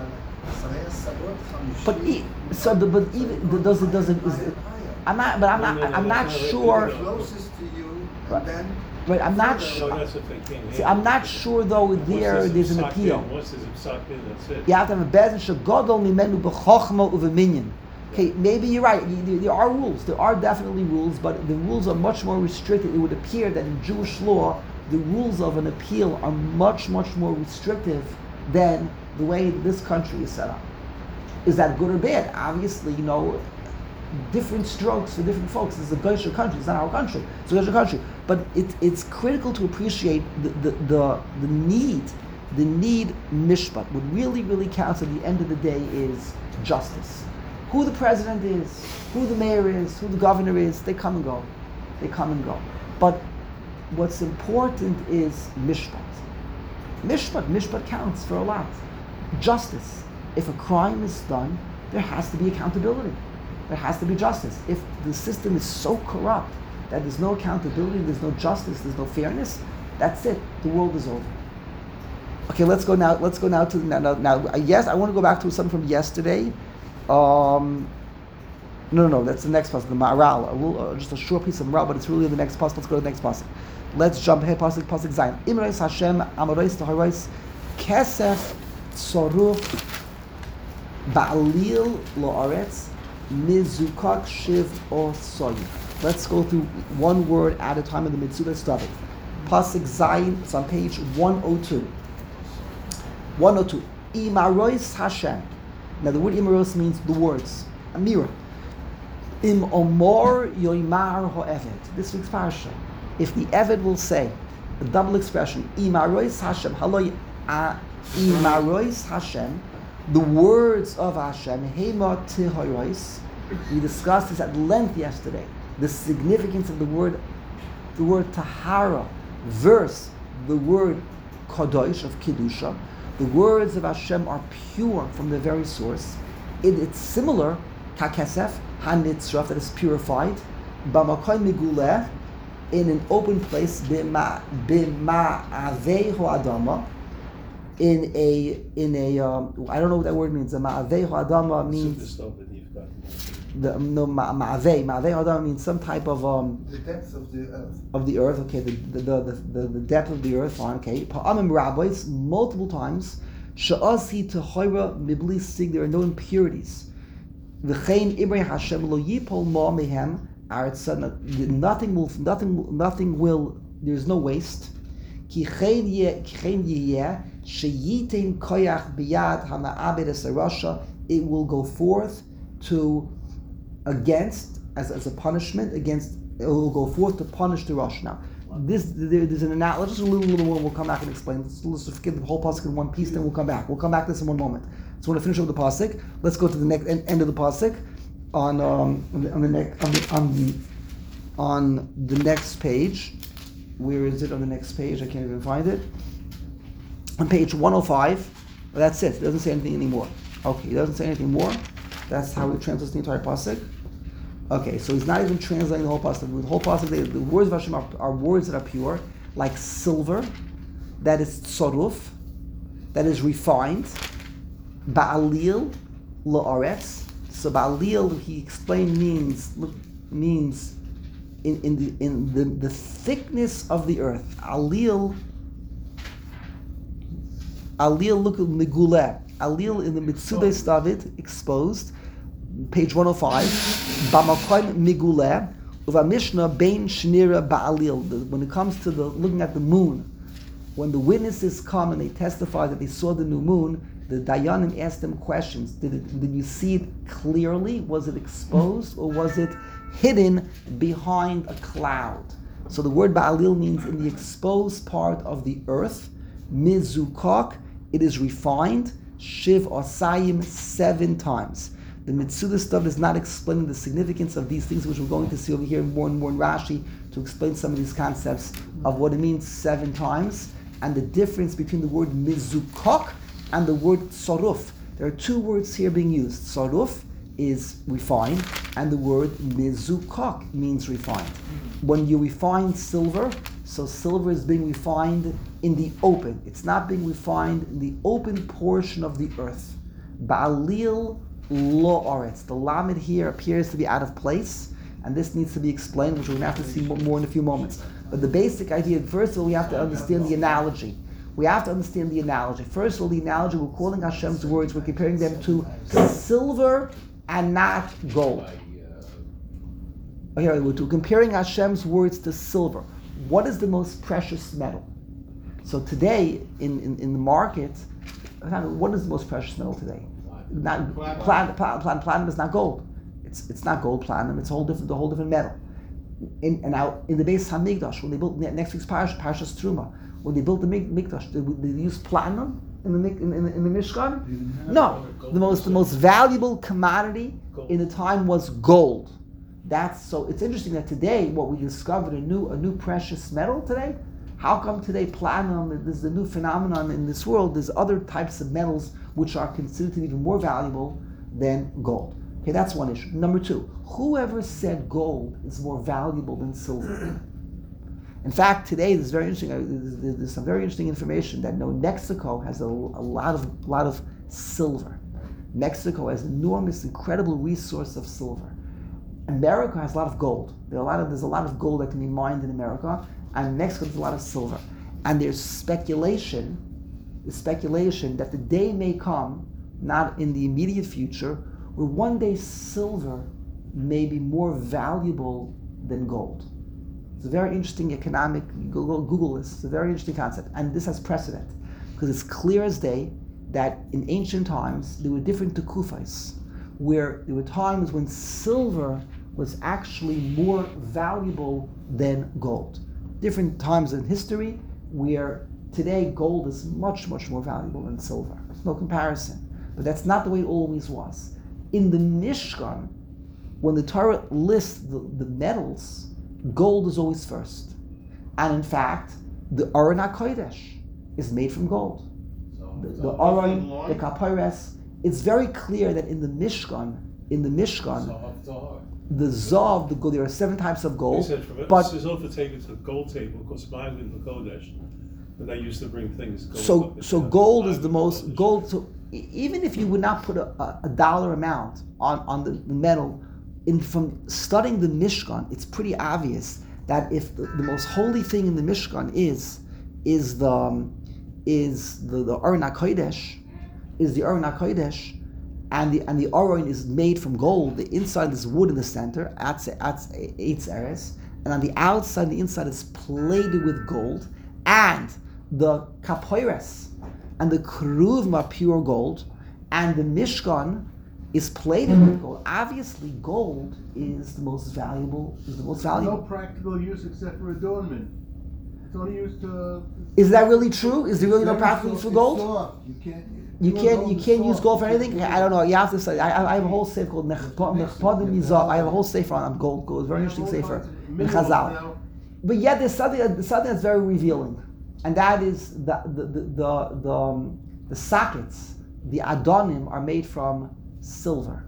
But e- so, the, but even the, does it does it? Is it I'm not, but I'm not. I'm not sure. Closest to you, Right. and then Right, I'm not No, sure. that's if they can't See, handle I'm it. not sure though. Once There, there's an psaq appeal. in, Once there's a psaq in, that's it. You have to have a bezin shegodol mimenu b'chochma uveminyan. Okay, maybe you're right. You- There there are rules. There are definitely rules, but the rules are much more restricted. It would appear that in Jewish law, the rules of an appeal are much, much more restrictive than the way this country is set up. Is that good or bad? Obviously, you know, different strokes for different folks. This is a Goyish country. It's not our country. It's a Goyish country. But it, it's critical to appreciate the, the, the, the need, the need mishpat. What really, really counts at the end of the day is justice. Who the president is, who the mayor is, who the governor is, they come and go. They come and go. But what's important is mishpat. Mishpat, mishpat counts for a lot. Justice. If a crime is done, there has to be accountability. There has to be justice. If the system is so corrupt that there's no accountability, there's no justice, there's no fairness, that's it. The world is over. Okay, let's go now. Let's go now to now. Now, now yes, I want to go back to something from yesterday. Um, no, no, no. That's the next pasuk, the Ma'aral. A little, uh, just a short piece of Ma'aral, but it's really the next pasuk. Let's go to the next pasuk. Let's jump ahead. Pasuk, pasuk Zayin. Imrais Hashem Amorais Taharais Kesef Tzoruf Ba'alil Lo'aretz Mizukak Shiv or Soy. Let's go through one word at a time in the Mitzvah study. Pasuk Zayin, it's on page one oh two. one oh two. Imarois Hashem. Now the word Imarois means the words. A mirror. Im Omor Yoimar Ho'eved. This week's parasha. If the Eved will say, the double expression, Imarois Hashem, Haloi Imarois Hashem, the words of Hashem, Hema Tihoros. We discussed this at length yesterday. The significance of the word, the word Tahara, verse the word Kadosh of Kedusha. The words of Hashem are pure from the very source. It, it's similar, Kakesef, Hanitzraf, that is purified, Bamakoy Miguleh, in an open place, Bima Avehu Adama, in a in a um, I don't know what that word means. Ma'avei Adama means the no ma'avei ma'avei Adama means some type of um the depth of the earth. Of the earth, okay, the the the, the, the depth of the earth, fine, okay. Pa'amim rabbis multiple times. Sha'asi tehoira mibli sig. There are no impurities. V'chein ibrei Hashem lo yipol ma mehem aretza. Nothing will nothing nothing will. There's no waste. Ki chen yeh yeh. Sheyitin koyach biyad hama'abed esarasha. It will go forth to against as, as a punishment against. It will go forth to punish the Rosh. Now, this there, there's an analogy. Just a little little one. We'll come back and explain. Let's, let's get the whole pasuk in one piece. Then we'll come back. We'll come back to this in one moment. So we're going to finish with the pasuk. Let's go to the next end, end of the pasuk on um, on the on the, next, on, the, on, the, on the next page. Where is it on the next page? I can't even find it. On page one oh five, well, that's it. It doesn't say anything anymore. Okay, it doesn't say anything more. That's how he translates the entire pasuk. Okay, so he's not even translating the whole pasuk. The whole pasuk, the, the words of Hashem are, are words that are pure, like silver, that is tzoruf, that is refined, ba'alil la'aretz, So Ba'alil, he explained, means means in, in the in the, the thickness of the earth. Alil Alil look at Meguleh. Alil in the Mitzudes David, exposed, page one oh five. Bamakoim Meguleh. Uva Mishnah Bein Shnira Ba'alil. When it comes to the looking at the moon, when the witnesses come and they testify that they saw the new moon, the Dayanim asked them questions. Did it, did you see it clearly? Was it exposed or was it hidden behind a cloud? So the word Ba'alil means in the exposed part of the earth. Mizukok, it is refined. Shiv Osayim, seven times. The Mitzudas stuff is not explaining the significance of these things, which we're going to see over here more and more in Rashi to explain some of these concepts of what it means seven times and the difference between the word mizukok and the word tzaruf. There are two words here being used. Tzaruf is refined, and the word mizukok means refined. When you refine silver, so silver is being refined in the open. It's not being refined in the open portion of the earth. Ba'alil lo oretz. The lamed here appears to be out of place, and this needs to be explained, which we're going to have to see more in a few moments. But the basic idea, first of all, we have to understand the analogy. We have to understand the analogy. First of all, the analogy, we're calling Hashem's words, we're comparing them to silver and not gold. Here, we're comparing Hashem's words to silver. What is the most precious metal? So today, in, in, in the market, what is the most precious metal today? Not platinum. Platinum, platinum is not gold. It's it's not gold, platinum. It's a whole different, a whole different metal. In, and now in the Beis Hamikdash, when they built next week's Parashas, Parashas Truma, when they built the Mikdash, did they use platinum in the in, in, in the Mishkan? No. The most the most valuable commodity in the time was gold. That's so. It's interesting that today, what we discovered a new a new precious metal today. How come today platinum? This is a new phenomenon in this world. There's other types of metals which are considered to be even more valuable than gold. Okay, that's one issue. Number two, whoever said gold is more valuable than silver? In fact, today there's very interesting. Uh, there's, there's some very interesting information that no, Mexico has a, a lot of lot of silver. Mexico has enormous, incredible resource of silver. America has a lot of gold. There are a lot of there's a lot of gold that can be mined in America, and Mexico has a lot of silver. And there's speculation, there's speculation that the day may come, not in the immediate future, where one day silver may be more valuable than gold. It's a very interesting economic, Google, Google this, it's a very interesting concept. And this has precedent, because it's clear as day that in ancient times, there were different tekufas, where there were times when silver was actually more valuable than gold. Different times in history where today gold is much, much more valuable than silver. There's no comparison. But that's not the way it always was. In the Mishkan, when the Torah lists the, the metals, gold is always first. And in fact, the Aron HaKodesh is made from gold. So, The, so the Aron, the Kapores, it's very clear that in the Mishkan, in the Mishkan, Zahav Tahor. the Zav, the gold, there are seven types of They gold, said from it, but this is also taken to the gold table because mine in the Kodesh, when they used to bring things. Gold so up, so uh, gold is mine the in most Kodesh. gold. So e- even if you would not put a, a, a dollar amount on on the, the metal, in from studying the Mishkan, it's pretty obvious that if the, the most holy thing in the Mishkan is is the um, is the the Aron HaKodesh, is the Aron HaKodesh. And the and the Aron is made from gold. The inside is wood in the center, atz atz eitz eres, and on the outside, the inside is plated with gold. And the kapoires and the keruvim are pure gold, and the Mishkan is plated with gold. Obviously, gold is the most valuable. Is the most No valuable. practical use except for adornment. It's only used to. Is that really true? Is there really no Very practical use soft- for it's gold? soft. You can't. You pure can't gold you is can't use soft. gold for You anything. can't- I don't know. You have to say. I, I have a whole sefer called Nechpadim Mizah. I have a whole sefer on gold. Gold. It's a very interesting sefer in Chazal. But yet there's something there's something that's very revealing, and that is the the the the, the, um, the sockets, the adonim are made from silver.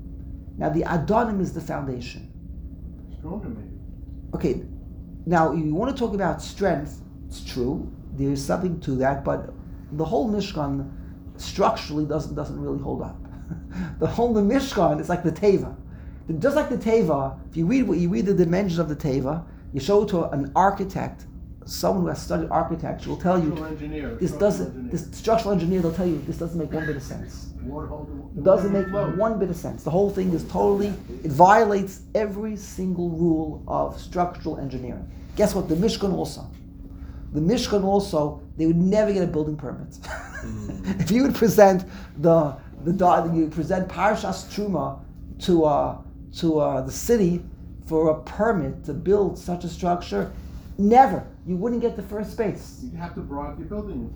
Now the adonim is the foundation. Stronger maybe. Okay, now you want to talk about strength. It's true. There is something to that, but the whole Mishkan structurally doesn't doesn't really hold up. The whole the Mishkan is like the Teva. Just like the Teva, if you read what you read the dimensions of the Teva, you show it to an architect, someone who has studied architecture will tell you Structural engineer, this structural doesn't. engineer. This structural engineer will tell you this doesn't make one bit of sense. Water hold the- Doesn't water make flow. one bit of sense. The whole thing is totally, it violates every single rule of structural engineering. Guess what? The Mishkan also. The Mishkan also, they would never get a building permit. If you would present the the da- you would present Parshas Truma to uh, to uh, the city for a permit to build such a structure, never. You wouldn't get the first space. You have to bribe your building.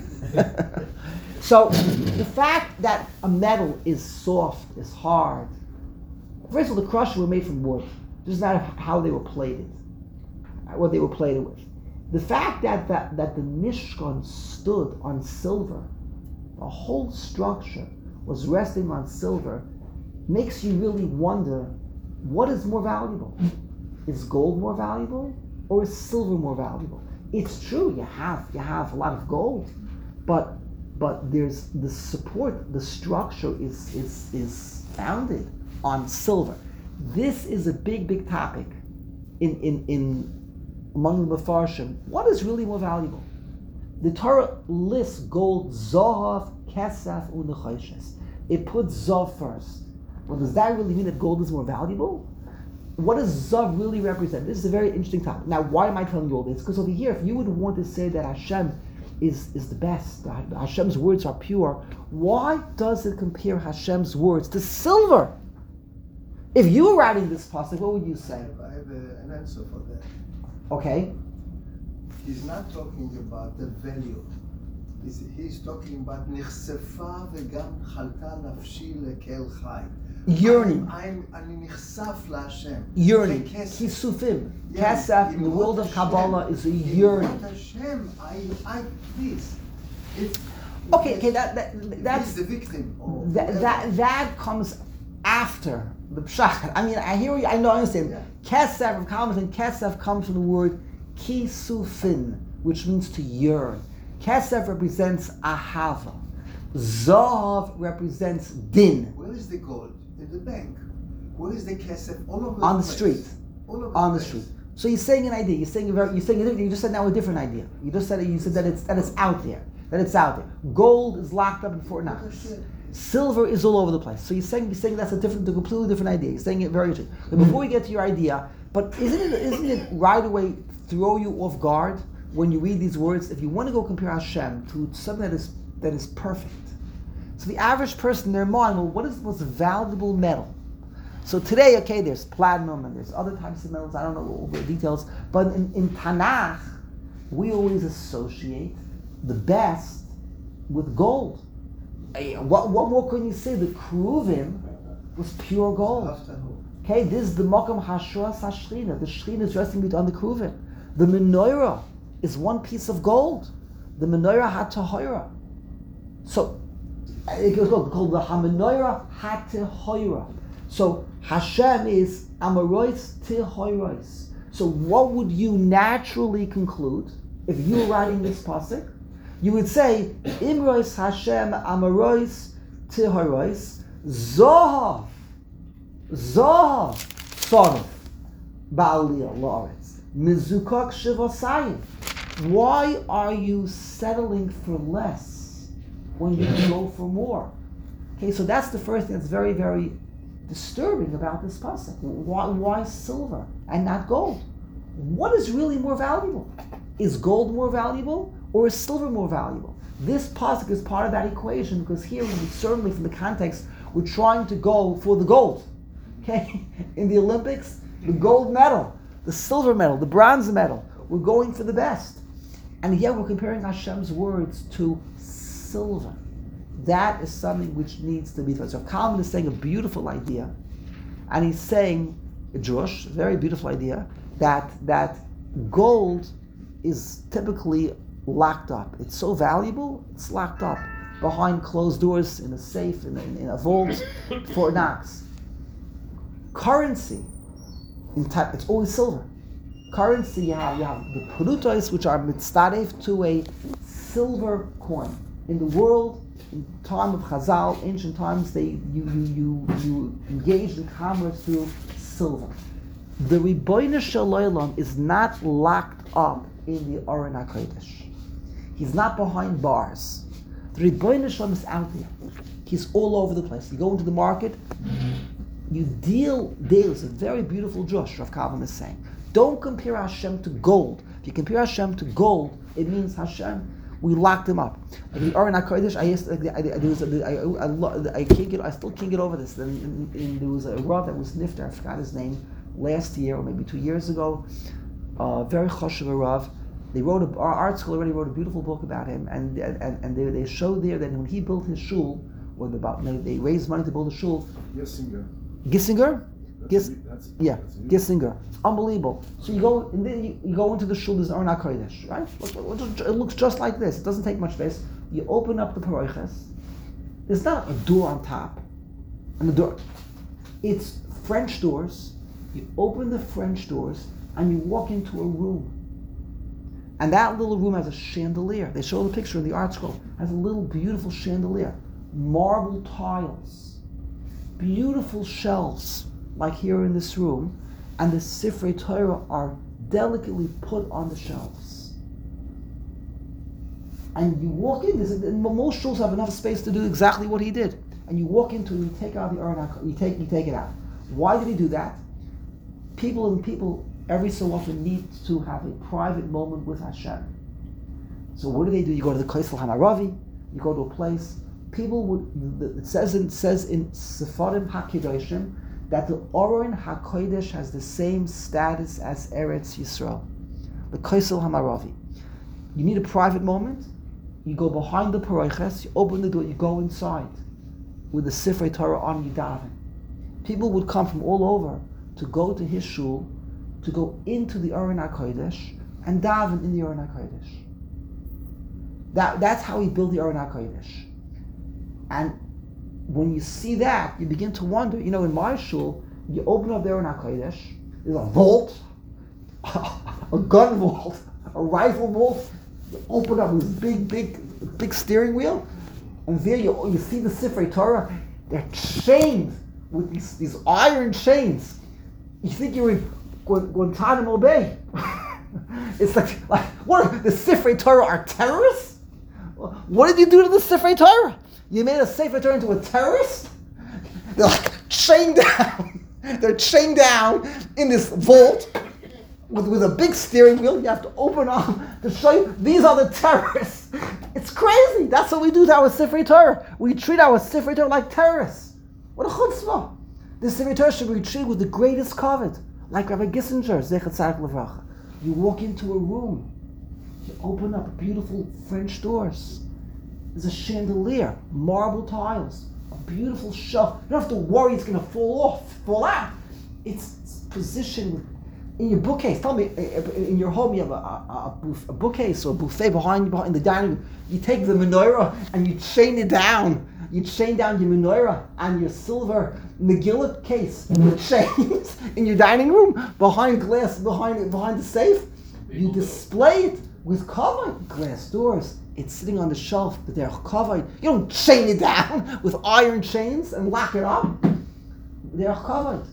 So the fact that a metal is soft, is hard. First of all, the crusher were made from wood. It doesn't matter how they were plated, what they were plated with. The fact that, that, that the Mishkan stood on silver, the whole structure was resting on silver, makes you really wonder, what is more valuable? Is gold more valuable or is silver more valuable? It's true, you have you have a lot of gold, but but there's the support, the structure is is is founded on silver. This is a big, big topic in in, in among the Mefarshim. What is really more valuable? The Torah lists gold, Zohav, Kesef, Unechoshes. It puts Zav first. Well, does that really mean that gold is more valuable? What does Zav really represent? This is a very interesting topic. Now, why am I telling you all this? Because over here, if you would want to say that Hashem is, is the best, that Hashem's words are pure, why does it compare Hashem's words to silver? If you were writing this pasuk, what would you I say? have, I have a, an answer for that. Okay. He's not talking about the value. He's, he's talking about נחשפה וגם חלתה נפשי לקהל חי. Yearning. I'm, I'm, אני נחשף להשם. Yearning. ככסף. Kisufim. Yeah, Kesef in the world of Kabbalah is a yearning. In Hashem, I, I, please. If, Okay, okay, that, that if that's he's the victim. Or that, whoever. that that comes after the pshat. I mean, I hear you. I know. I understand. Yeah. Kesef from comes and kesef comes from the word kisufin, which means to yearn. Kesef represents ahava. Zahav represents din. Where is the gold? In the bank. Where is the kesef? All over On the place. street. All over On the place. street. So you're saying an idea. You're saying a very, you're saying a different, you just said now a different idea. You just said you said that it's that it's out there. That it's out there. Gold is locked up in Fort Knox. Hashem. Silver is all over the place. So you're saying you're saying that's a different, a completely different idea. You're saying it very interesting. But before we get to your idea, but isn't it isn't it right away throw you off guard when you read these words? If you want to go compare Hashem to something that is that is perfect. So the average person in their mind, well, what is the most valuable metal? So today, okay, there's platinum and there's other types of metals. I don't know all the details, but in, in Tanakh, we always associate the best with gold. Eh, What, what more can you say? The Kruvim was pure gold. After who? Okay, this is the Mokum Hashras Hashrina. The Shrina is resting on the Kruvim. The menorah is one piece of gold. The menorah HaTahoira. So, it goes called the HaMenorah HaTahoira. So, Hashem is Amarois Tehoiros. So, what would you naturally conclude if you were writing this pasuk? You would say, Imrois Hashem Amarois Tehoiros Zohav. Zohav. Sorov. Ba'aliyah La'aretz. Mizukok Shivosayim. Why are you settling for less when you can go for more? Okay, so that's the first thing that's very, very disturbing about this pasuk. Why, why silver and not gold? What is really more valuable? Is gold more valuable or is silver more valuable? This pasuk is part of that equation because here, we certainly from the context, we're trying to go for the gold. Okay, in the Olympics, the gold medal, the silver medal, the bronze medal. We're going for the best. And yet we're comparing Hashem's words to silver. That is something which needs to be thought. So Kalman is saying a beautiful idea, and he's saying, a Jewish, very beautiful idea, that that gold is typically locked up. It's so valuable, it's locked up behind closed doors in a safe, in a, in a vault, Fort Knox. Currency, in type, it's always silver. Currency, you have, you have the perutos, which are mitzadef to a silver coin. In the world, in time of Chazal, ancient times, they you you you, you engaged in commerce through silver. The Ribono Shel Olam is not locked up in the Aron HaKodesh. He's not behind bars. The Ribono Shel Olam is out there. He's all over the place. You go into the market, you deal daily. It's a very beautiful drush, Rav Kalman is saying. Don't compare Hashem to gold. If you compare Hashem to gold, it means Hashem, we locked him up. Like the Aron HaKodesh, I used to, I, I, there was a, I, I, I can't get, I still can't get over this. And, and, and there was a Rav that was nifter, I forgot his name, last year or maybe two years ago. Uh, very choshev Rav. They wrote a, our art school already wrote a beautiful book about him, and and, and they, they showed there that when he built his shul, or about they, they raised money to build a shul. Gissinger. Gissinger? That's Gis, a- that's- yeah, that's a- Gissinger. Unbelievable. So you go and then you, you go into the shul, there's Aron HaKodesh, right? It looks just like this. It doesn't take much space. You open up the paroiches. There's not a door on top, and the door. It's French doors. You open the French doors and you walk into a room. And that little room has a chandelier. They show the picture in the art school. It has a little beautiful chandelier. Marble tiles. Beautiful shelves, like here in this room. And the Sifrei Torah are delicately put on the shelves. And you walk in, there's a, most shuls have enough space to do exactly what he did. And you walk into it and you take out the Aron HaKodesh, you take, you take it out. Why did he do that? People and people every so often need to have a private moment with Hashem. So what do they do? You go to the Kaisel Hamaravi, you go to a place. People would, it says in, it says in Sefarim HaKedoshim that the Aron HaKodesh has the same status as Eretz Yisrael. The Kaisel Hamaravi. You need a private moment, you go behind the paroiches, you open the door, you go inside with the Sifrei Torah on, you daven. People would come from all over to go to his shul, to go into the Aron HaKodesh and daven in the Aron HaKodesh. That, that's how he built the Aron HaKodesh. And when you see that, you begin to wonder, you know, in my shul, you open up the Aron HaKodesh, there's a vault, a gun vault, a rifle vault, you open up this big, big, big steering wheel, and there you, you see the Sifrei Torah, they're chained with these, these iron chains. You think you're in Guantanamo Bay. It's like, like what? The Sifrei Torah are terrorists? What did you do to the Sifrei Torah? You made a Sifrei Torah into a terrorist? They're like chained down. They're chained down in this vault with, with a big steering wheel. You have to open up to show you these are the terrorists. It's crazy. That's what we do to our Sifrei Torah. We treat our Sifrei Torah like terrorists. What a chutzpah. The Sifrei Torah should be treated with the greatest kavod. Like Rabbi Gissinger, Zechat Tzaddik Levracha. You walk into a room, you open up beautiful French doors. There's a chandelier, marble tiles, a beautiful shelf. You don't have to worry it's going to fall off, fall out. It's, it's positioned in your bookcase. Tell me, in your home you have a, a, a, a bookcase or a buffet behind you, behind the dining room. You take the menorah and you chain it down. You chain down your menorah and your silver Megillah case, your chains in your dining room, behind glass, behind behind the safe. You display it with covered glass doors. It's sitting on the shelf, but they're covered. You don't chain it down with iron chains and lock it up. They're covered.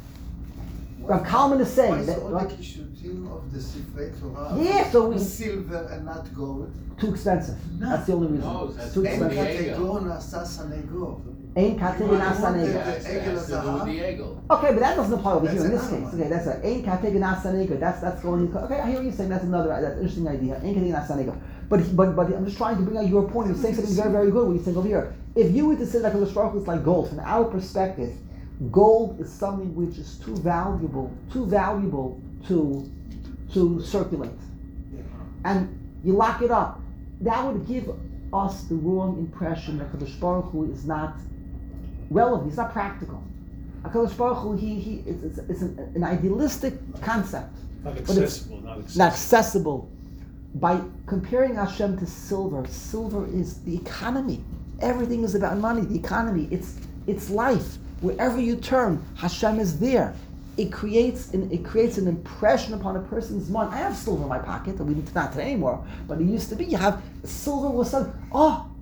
Rav Kalman is saying Why is that. all Right? the kishutim of the Sifrei Torah Yeah, so we- silver and not gold? Too expensive. That's the only reason. No, It's that's too the אין only- expensive. קטגור נעשה סנגור. Ein kategor Yeah, nasanega. Yeah, it has to do with the egel. Okay, but that doesn't apply over That's here in this another case. one. Okay, that's a ein kategor nasanega. That's that's going. Okay, I hear what you're saying. That's another. That's an interesting idea. Ein kategor nasanega. But but but I'm just trying to bring out your point. You're saying something very very good. What you saying over here? If you were to say like a sparkle is like gold, from our perspective, gold is something which is too valuable, too valuable to to circulate, and you lock it up. That would give us the wrong impression that the Baruch Hu is not relevant. He's not practical. HaKadosh Baruch Hu, he he it's, it's, it's an, an idealistic concept, Not but it's accessible, not accessible. not accessible. By comparing Hashem to silver, silver is the economy. Everything is about money. The economy, it's it's life. Wherever you turn, Hashem is there. It creates an it creates an impression upon a person's mind. I have silver in my pocket, and we need to not today anymore. But it used to be you have silver was something. Oh,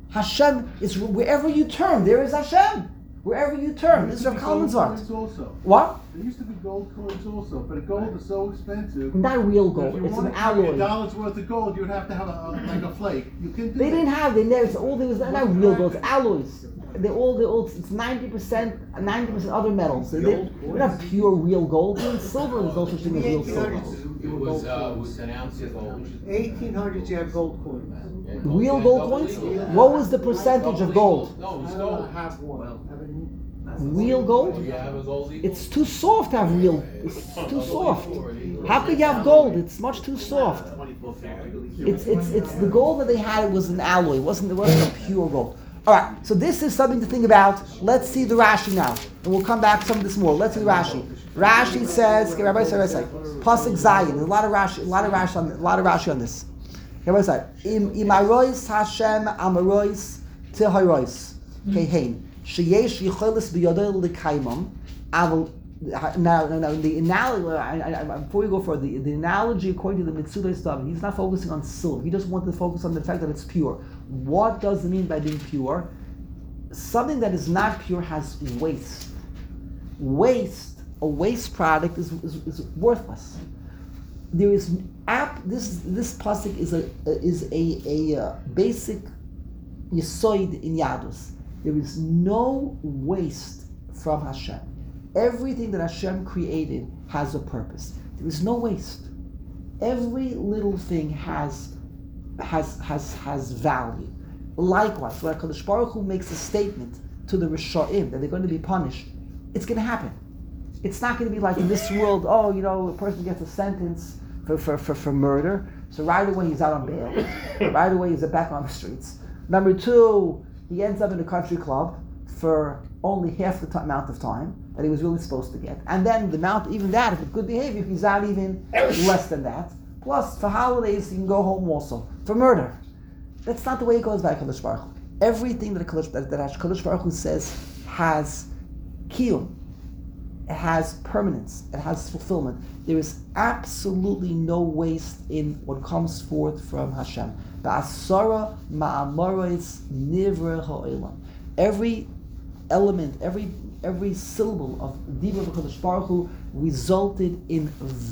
Hashem is wherever you turn, there is Hashem. Wherever you turn. This is Rav Kalman's art. Coins also. What? There used to be gold coins also, but gold is so expensive. Not real If gold. you It's an wanted to make alloy. a dollar's worth of gold, you'd have to have a, a like a flake. You can do They that. didn't have. They never. It's all there was. Not real gold. It's alloys. They all. They all. It's ninety percent. Ninety percent other metals. They, they, they're not pure real gold. Even silver is no such thing as real silver. It was, uh, was an ounce of gold. Eighteen hundreds, you have gold coins. Yeah, Real yeah, gold double coins. legal. What was the percentage of gold? No, it was I don't gold. have one. Real Do gold? you have a gold eagle? It's too soft to have real. It's too soft. How could you have gold? It's much too soft. It's it's it's the gold that they had. It was an alloy. It wasn't it wasn't a pure gold. All right. So this is something to think about. Let's see the Rashi now, and we'll come back to some of this more. Let's see the Rashi. Rashi says, okay, Rabbi said, Rabbi said, Pasuk Zayin. There's a lot of Rashi, a lot of Rashi on, a lot of Rashi on this. Rabbi said, Im imarois Hashem amarois tiharois kehein sheyesh yicholis biyodel lekaimam aval. Now, now, now, the analogy. I, I, before we go further, the, the analogy according to the Mitzvah stuff, he's not focusing on silver. He just wants to focus on the fact that it's pure. What does it mean by being pure? Something that is not pure has waste. Waste, a waste product is, is, is worthless. There is app. This this pasuk is a is a a uh, basic yisoid in Yadus. There is no waste from Hashem. Everything that Hashem created has a purpose. There is no waste. Every little thing has has has has value. Likewise, when HaKadosh Baruch Hu makes a statement to the Rishonim that they're going to be punished, it's going to happen. It's not going to be like in this world, oh, you know, a person gets a sentence for, for, for, for murder, so right away he's out on bail. Right away he's back on the streets. Number two, he ends up in a country club for only half the t- amount of time that he was really supposed to get. And then the amount, even that, if it's good behavior, he's out even less than that. Plus, for holidays, he can go home also. For murder. That's not the way it goes by HaKadosh Baruch Hu. Everything that HaKadosh, that, that HaKadosh Baruch Hu says has kiyum. It has permanence. It has fulfillment. There is absolutely no waste in what comes forth from Hashem. Ba'asara ma'amoros nivra ha'olam. Every element, every every syllable of Dibur HaKadosh Baruch Hu resulted in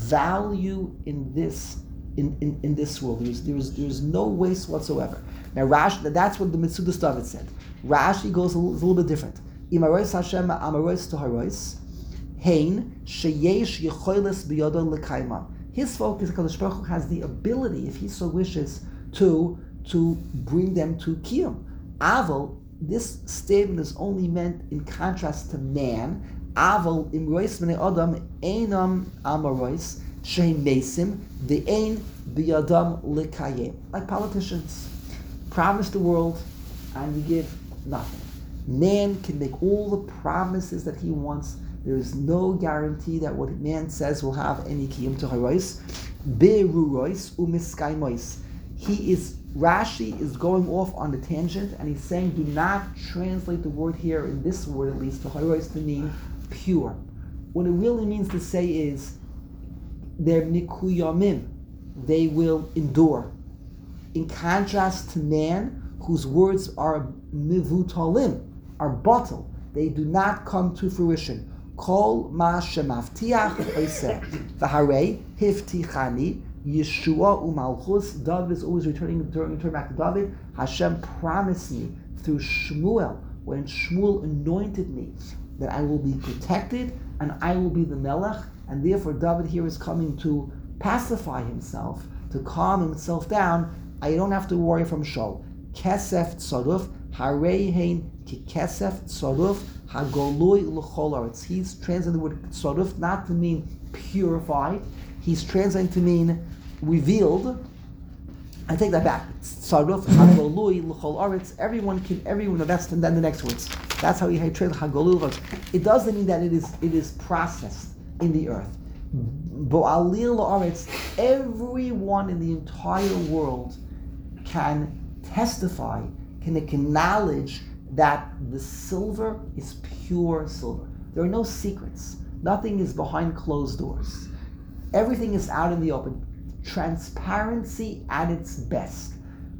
value in this in, in, in this world. There's there's there's no waste whatsoever. Now Rashi, that's what the Mitzudas David said. Rashi goes a little, a little bit different. Imarois Hashem amarois toharois hein sheyesh yecholes biyodon lekaimam. His focus, HaKadosh Baruch Hu has the ability, if he so wishes, to to bring them to kiyum. Aval, this statement is only meant in contrast to man. Aval imrois bnei adam einam amarois shein mesim de'ein biyadam lekayem. Like politicians, promise the world and you give nothing. Man can make all the promises that he wants. There is no guarantee that what man says will have any kiyum to harois. Be'rurois umiskaimois. He is Rashi is going off on the tangent, and he's saying, do not translate the word here, in this word at least, to harois to mean pure. What it really means to say is, they're mikuyamim. They will endure. In contrast to man, whose words are mivutalim, are bottled. They do not come to fruition. Kol ma shemavtiach oiseh. V'harei hiftichani Yeshua umalchus. David is always returning, returning back to David. Hashem promised me through Shmuel, when Shmuel anointed me, that I will be protected and I will be the Melech. And therefore David here is coming to pacify himself, to calm himself down. I don't have to worry from Shaul. Kesef tzaruf, harei hein ki kesef tzaruf, hagolui l'chol aretz. He's translating the word tzaruf not to mean purified. He's translating to mean revealed. I take that back. Tzaruf, hagolui l'chol aretz. Everyone can, everyone, that's, and then the next words. That's how he translates hagolui l'chol aretz. It doesn't mean that it is it is processed in the earth. Bo'alil la'aretz, everyone in the entire world can testify, can acknowledge that the silver is pure silver. There are no secrets. Nothing is behind closed doors. Everything is out in the open. Transparency at its best.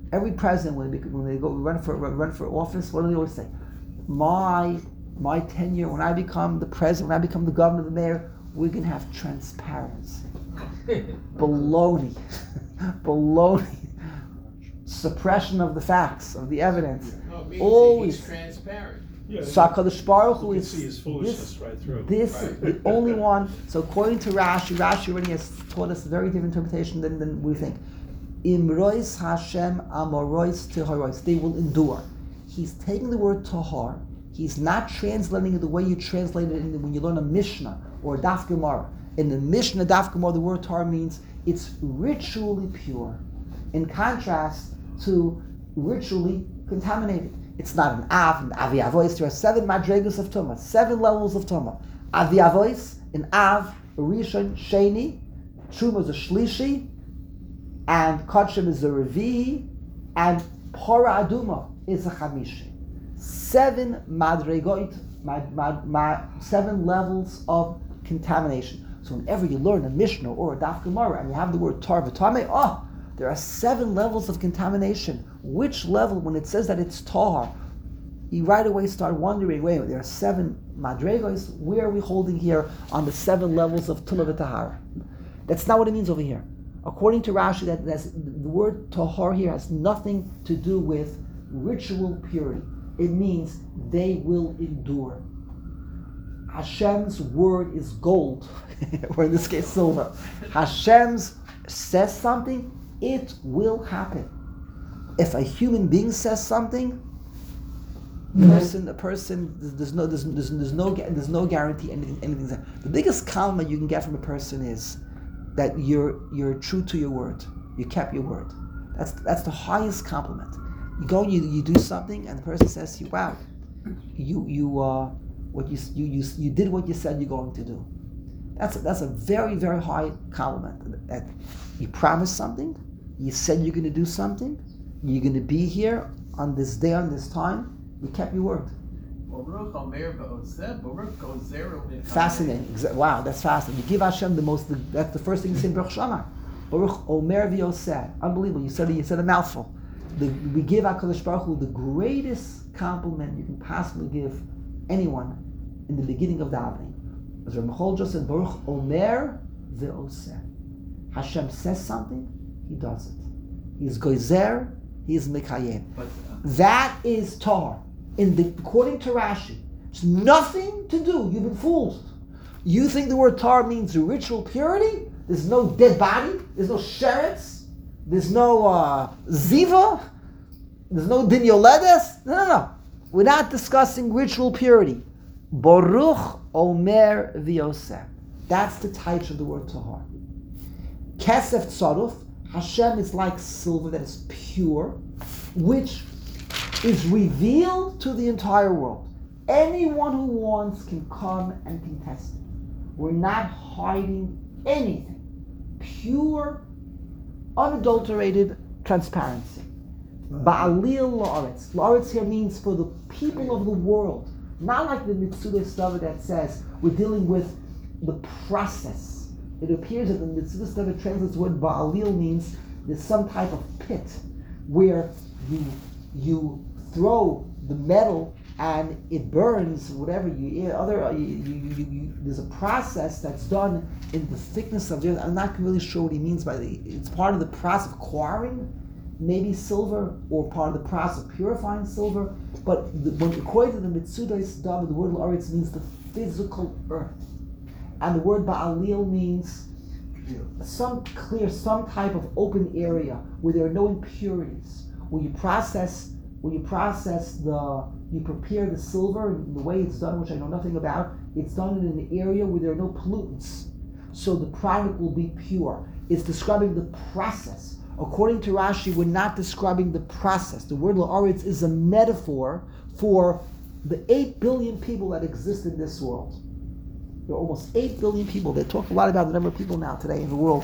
Every president, when they, when they go run for run for office, what do they always say? My my tenure, when I become the president, when I become the governor, the mayor, we're gonna have transparency. Baloney, baloney. Suppression of the facts, of the evidence. No, it means Always. he's transparent. Yeah, So HaKadosh Baruch Hu you can is see his foolishness this, right through. this Right. the only one. So according to Rashi, Rashi already has taught us a very different interpretation than, than we think. Imrois Hashem Amorois Teharois. They will endure. He's taking the word Tahar. He's not translating it the way you translate it in, when you learn a Mishnah or a Daf Gemara. In the Mishnah Daf Gemara, the word Tahar means it's ritually pure. In contrast to ritually contaminated. It's not an Av, an Avi Avois. There are seven madregas of Tumah, seven levels of Tumah. Avi Avois, an Av, a Rishon, Sheni, Truma is a Shlishi, and Kodshim is a Revi'i, and Pora Aduma is a Chamishi. Seven madregot, mad, mad, mad, seven levels of contamination. So whenever you learn a Mishnah or a Daf Gemara and you have the word Tar v'Tameh, oh, there are seven levels of contamination. Which level, when it says that it's Tahar, you right away start wondering, wait, there are seven madregos, where are we holding here on the seven levels of Tumah v'Tahara? That's not what it means over here. According to Rashi, that that's, the word Tahar here has nothing to do with ritual purity. It means they will endure. Hashem's word is gold, or in this case silver. Hashem's says something, it will happen. If a human being says something, person, a person, there's no, there's, there's, there's no, there's no guarantee anything, anything's there. The biggest compliment you can get from a person is that you're, you're true to your word. You kept your word. That's, that's the highest compliment. You go, you, you do something, and the person says to you, "Wow, you, you, uh, what you, you, you, you did what you said you're going to do." That's a, that's a very, very high compliment. That you promised something, you said you're going to do something, you're going to be here on this day, on this time, you kept your word. Fascinating. Exa- Wow, that's fascinating. You give Hashem the most, the, that's the first thing you say in Baruch Shama. Baruch Omer v'Yoseh. Unbelievable. You said, you said a mouthful. The, we give HaKadosh Baruch Hu the greatest compliment you can possibly give anyone in the beginning of davening. As Rav Michal just said, Baruch Omer v'Oseh. Hashem says something, He does it. He is Goizer, He is Mekayem. That is Tahar. In the, according to Rashi, it's nothing to do. You've been fooled. You think the word Tahar means ritual purity? There's no dead body. There's no sheretz. There's no uh, ziva. There's no din yoledes. No, no, no. We're not discussing ritual purity. Baruch Omer v'Yoseh. That's the type of the word Tahar. Kesef tzaruf. Hashem is like silver that is pure, which is revealed to the entire world. Anyone who wants can come and contest it. We're not hiding anything. Pure, unadulterated transparency. Ba'alil la'aretz. La'aretz here means for the people of the world. Not like the Mitzudah Stava that says we're dealing with the process. It appears that the Mitzudah Stava translates the word Ba'alil means there's some type of pit where you you throw the metal and it burns, whatever you other you, you, you, you, there's a process that's done in the thickness of the earth. I'm not really sure what he means by the. It's part of the process of quarrying, maybe silver, or part of the process of purifying silver. But the, when according to the Mitzudah Stava, the word La'aretz means the physical earth, and the word Ba'alil means some clear, some type of open area where there are no impurities. Where you process, when you process the, you prepare the silver, and the way it's done, which I know nothing about, it's done in an area where there are no pollutants. So the product will be pure. It's describing the process. According to Rashi, we're not describing the process. The word La'aretz is a metaphor for the eight billion people that exist in this world. There are almost eight billion people. They talk a lot about the number of people now today in the world.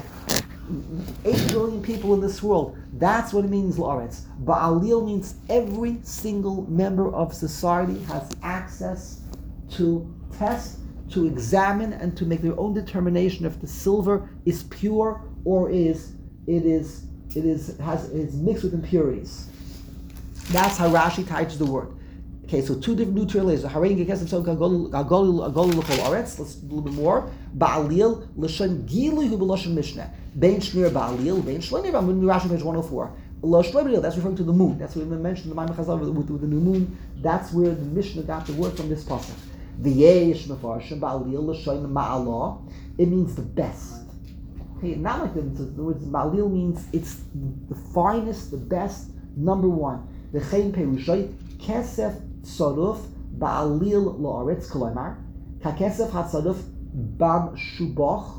eight billion people in this world. That's what it means, La'aretz. Ba'alil means every single member of society has access to test, to examine, and to make their own determination if the silver is pure or is it is it is has it's mixed with impurities. That's how Rashi touches the word. Okay, so two different neutral layers. Harein gekesem so gagol gagol gagol l'kol aretz. Let's do a little bit more. Ba'alil l'shen gilui hu b'loshen mishneh. Bein shnir ba'alil, bein shloimir ba'alil. Rashi page one oh four. That's referring to the moon. That's what we mentioned in the Maimon Chazal with, with the new moon. That's where the Mishnah got the word from this pasuk. V'yesh mefarshim ba'alil l'shen ma'alah. It means the best. Okay, not like the, the words ma'alil means it's the finest, the best, number one. V'chein perushay kesef tzaruf ba'alil la'aretz kolaymar ka'kesef hatzaruf bam shubach.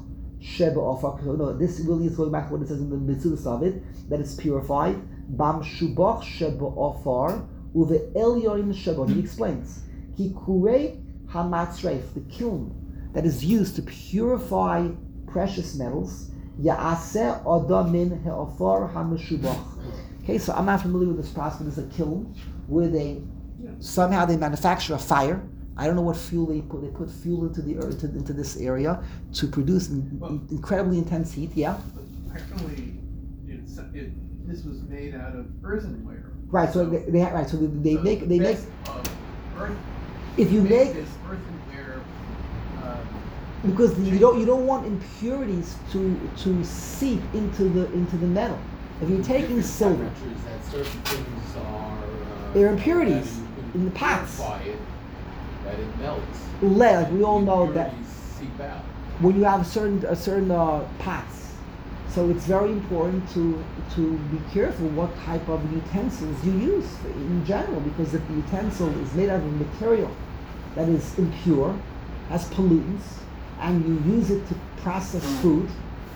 No, this really is going back to what it says in the Mitzvah of it, that it's purified. Bam shubach sheba ofar uve elyoin sheba. He explains. He kurei hamatzreif, the kiln that is used to purify precious metals. Yaaseh adamin he'ofar hameshubach. Okay, so I'm not familiar with this process, but there's a kiln where they somehow they manufacture a fire. I don't know what fuel they put. They put fuel into the earth, into, into this area to produce in, Well, in, incredibly intense heat. Yeah, Actually, it's, it, this was made out of earthenware. right. So they, they right. So they, they so make the they make. best of earth, If you made make this earthenware, um, because you don't you don't want impurities to to seep into the into the metal. If you're taking Different silver, temperatures that certain things are. Uh, There are impurities that you can in the pots. purify it, that it melts. lead, like we all The know that impurities seep out. when you have a certain a certain uh, pots, so it's very important to to be careful what type of utensils you use in general, because if the utensil is made out of a material that is impure, has pollutants, and you use it to process food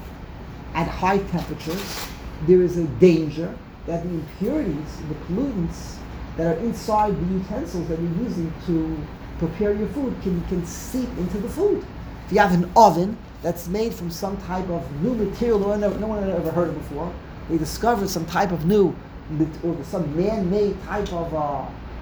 at high temperatures, there is a danger that the impurities, the pollutants that are inside the utensils that you're using to prepare your food can, can seep into the food. If you have an oven that's made from some type of new material no one, ever, no one had ever heard of before, they discovered some type of new, or some man-made type of uh,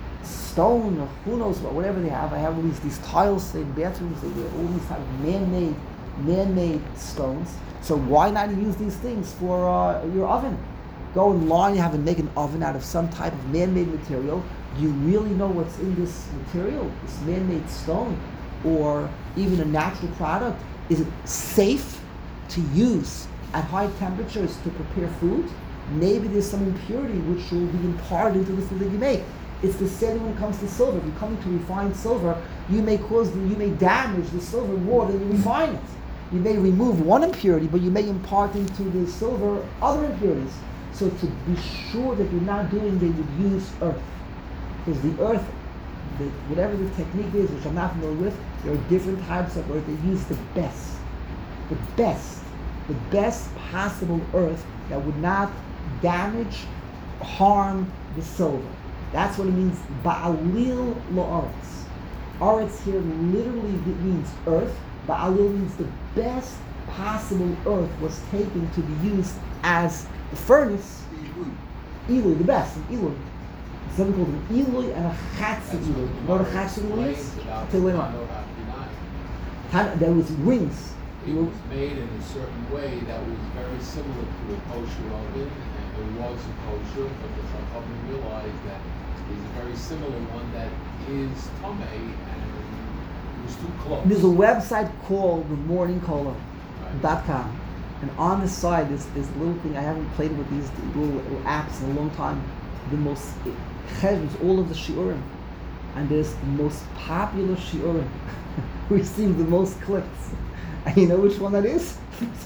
stone, or who knows what, whatever they have. I have all these, these tiles in bathrooms, they get all these type of man-made, man-made stones. So why not use these things for uh, your oven? Go online, you have and make an oven out of some type of man-made material. Do you really know what's in this material, this man-made stone, or even a natural product? Is it safe to use at high temperatures to prepare food? Maybe there's some impurity which will be imparted into the food that you make. It's the same when it comes to silver. If you're coming to refine silver, you may cause, the, you may damage the silver more than you refine it. You may remove one impurity, but you may impart into the silver other impurities. So to be sure that you're not doing, they would use earth. Because the earth, the, whatever the technique is, which I'm not familiar with, there are different types of earth. They use the best, the best, the best possible earth that would not damage, harm the silver. That's what it means, ba'alil la'aretz. Aretz here literally means earth. Ba'alil means the best possible earth was taken to be used as the furnace. Eloi, the best, an Eloi. Something called an Eloi and a Chatz That's Eloi. You know what a Chatz Eloi is? About Tell you Tano what. Hakinai. Tan- There was rings. It was made in a certain way that was very similar to a kosher oven, and it was a kosher, but the Chachamim realized that there's a very similar one that is tamei, and it was too close. There's a website called the morning cola dot Right. com, and on the side there's this little thing. I haven't played with these little, little apps in a long time. The most chesed, all of the shiurim, and there's the most popular shiurim receive the most clicks. And you know which one that is?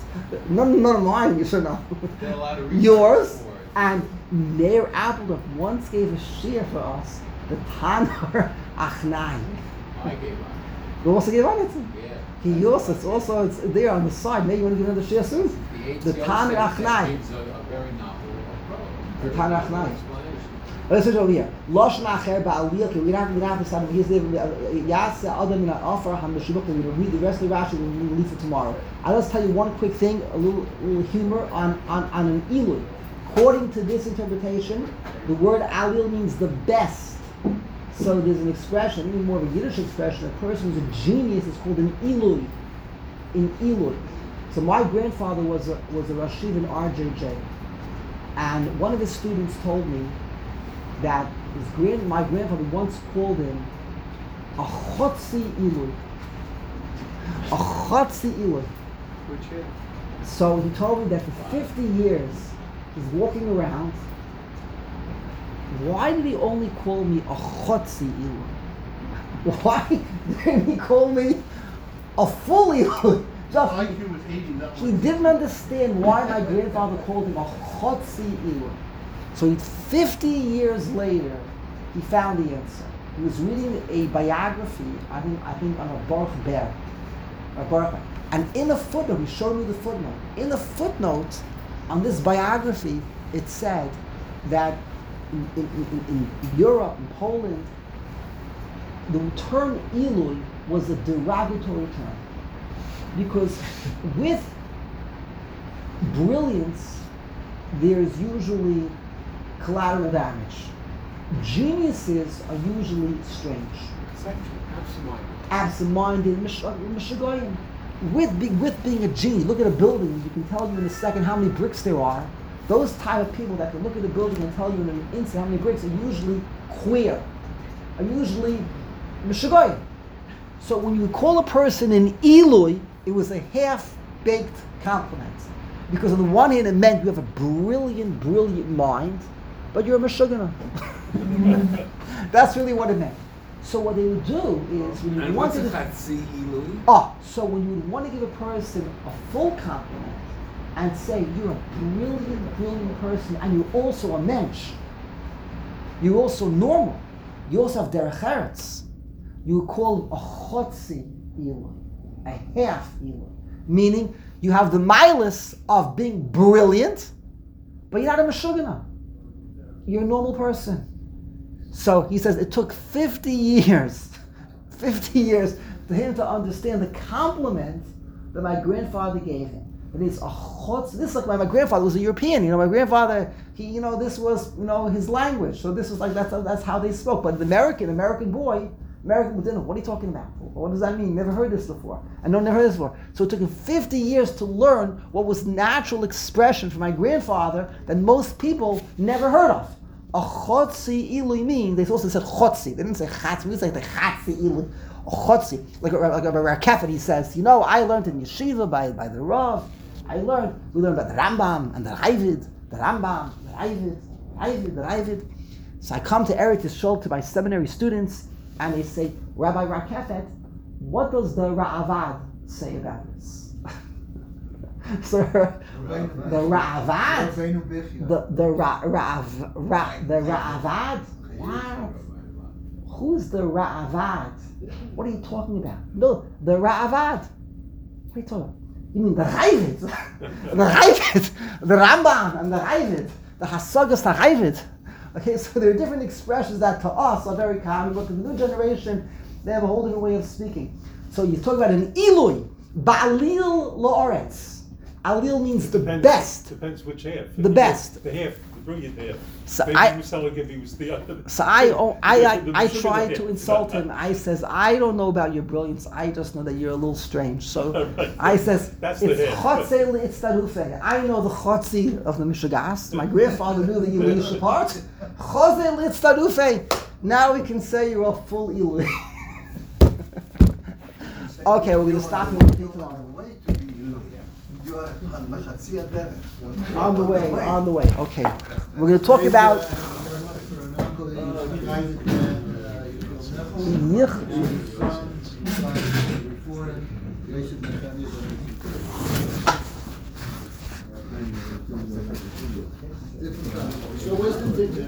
none, none of mine. You should know. There are a lot of reasons Yours for it. and Meir Appledorf once gave a shiur for us, the Tanur Achnai. I gave up. You also gave on it. Yeah. He That's also, why. it's also it's there on the side. Maybe you want to give another shiur soon. The The H C O Tanur says that Achnai. gives a, a very novel approach. The very Tanur novel Achnai. explanation. Let's switch over here. Lashon Acher Ba'aliyah. Okay, we don't have we don't have to stop. Here's the Yaseh Adam Min Ha'afar HaMeshubach. We're going to read the rest of the Rashi. We'll leave for tomorrow. I'll just tell you one quick thing, a little, little humor on, on, on an Elul. According to this interpretation, the word Alil means the best. So there's an expression, even more of a Yiddish expression. A person who's a genius is called an Elul. In Elul. So my grandfather was a was a Rashiv in R J J. And one of his students told me that his grand, my grandfather once called him a chotzi ilui. A chotzi ilui. Which hit? So he told me that for fifty years he's walking around. Why did he only call me a chotzi ilui? Why didn't he call me a full ilui? Just I Q was eighty, not he didn't understand why my grandfather called him a chotzi ilui. So he, fifty years later, he found the answer. He was reading a biography, I think, I think on a Baruch Ber, a Baruch Ber. And in a footnote, he showed me the footnote. In a footnote on this biography, it said that in, in, in, in Europe, in Poland, the term ilui was a derogatory term. Because with brilliance, there's usually collateral damage. Geniuses are usually strange, Absent-minded. absent-minded, mishagoyim. With, be, with being a genius, look at a building, you can tell you in a second how many bricks there are. Those type of people that can look at a building and tell you in an instant how many bricks are usually queer, are usually mishagoyim. So when you call a person an ilui, it was a half-baked compliment. Because on the one hand, it meant you have a brilliant, brilliant mind, but you're a meshugana. That's really what it meant. So what they would do is when you And want what's to a chatzi ilui? oh, so when you would want to give a person a full compliment and say you're a brilliant, brilliant person, and you're also a mensch, you're also normal, you also have derech eretz, you would call him a chotzi ilui, a half ilui, meaning you have the milas of being brilliant, but you're not a meshugana. You're a normal person. So he says it took fifty years, fifty years for him to understand the compliment that my grandfather gave him. And it's a chotz. This is like my, my grandfather was a European. You know, my grandfather, he, you know, this was, you know, his language. So this was like that's that's how they spoke. But the American, American boy, American boy didn't know, what are you talking about? What does that mean? Never heard this before. I know, never heard this before. So it took him fifty years to learn what was natural expression for my grandfather that most people never heard of. A chotzi ilui mean, they also said chotzi. They didn't say chatzi, we say the chatzi ilui. A chotzi. Like, like a Rakefet, he says, you know, I learned in yeshiva by, by the Rav. I learned, we learned about the Rambam and the Ravid, the Rambam, the Ravid, Ravid, the Ravid. So I come to Eretz Yisrael to my seminary students, and they say, Rabbi Rakefet, what does the Ra'avad say about this? So the Ra'avad, the the Ra, Ra'av, Ra, the Ra'avad. What? Who's the Ra'avad? What are you talking about? No, the Ra'avad. What are you talking about? You mean the Ravid, the Ravid, the Rambam and the Ravid, the Hasagas the Ravid. Okay, so there are different expressions that to us are very common, but to the new generation, they have a whole different way of speaking. So you talk about an ilui, ba'alil la'oretz. Alil means the Depends, best. Depends which half. The best. The half, the brilliant half. So Maybe I- Musalagivi was the other. So I, oh, I, I, The- the I sugar tried half. to insult him. I says, I don't know about your brilliance. I just know that you're a little strange. So Right. I says, That's it's the half. chotze li'tztarufe. I know the chotzi of the Mishagas. My grandfather knew the Iluish part. Chotze li'tztarufe. Now we can say you're a full Ilui. Okay, we're going to stop here with people on. You are on Machatzi Aderet. On the way, on the way. Okay. We're going to talk about So where's the ticket?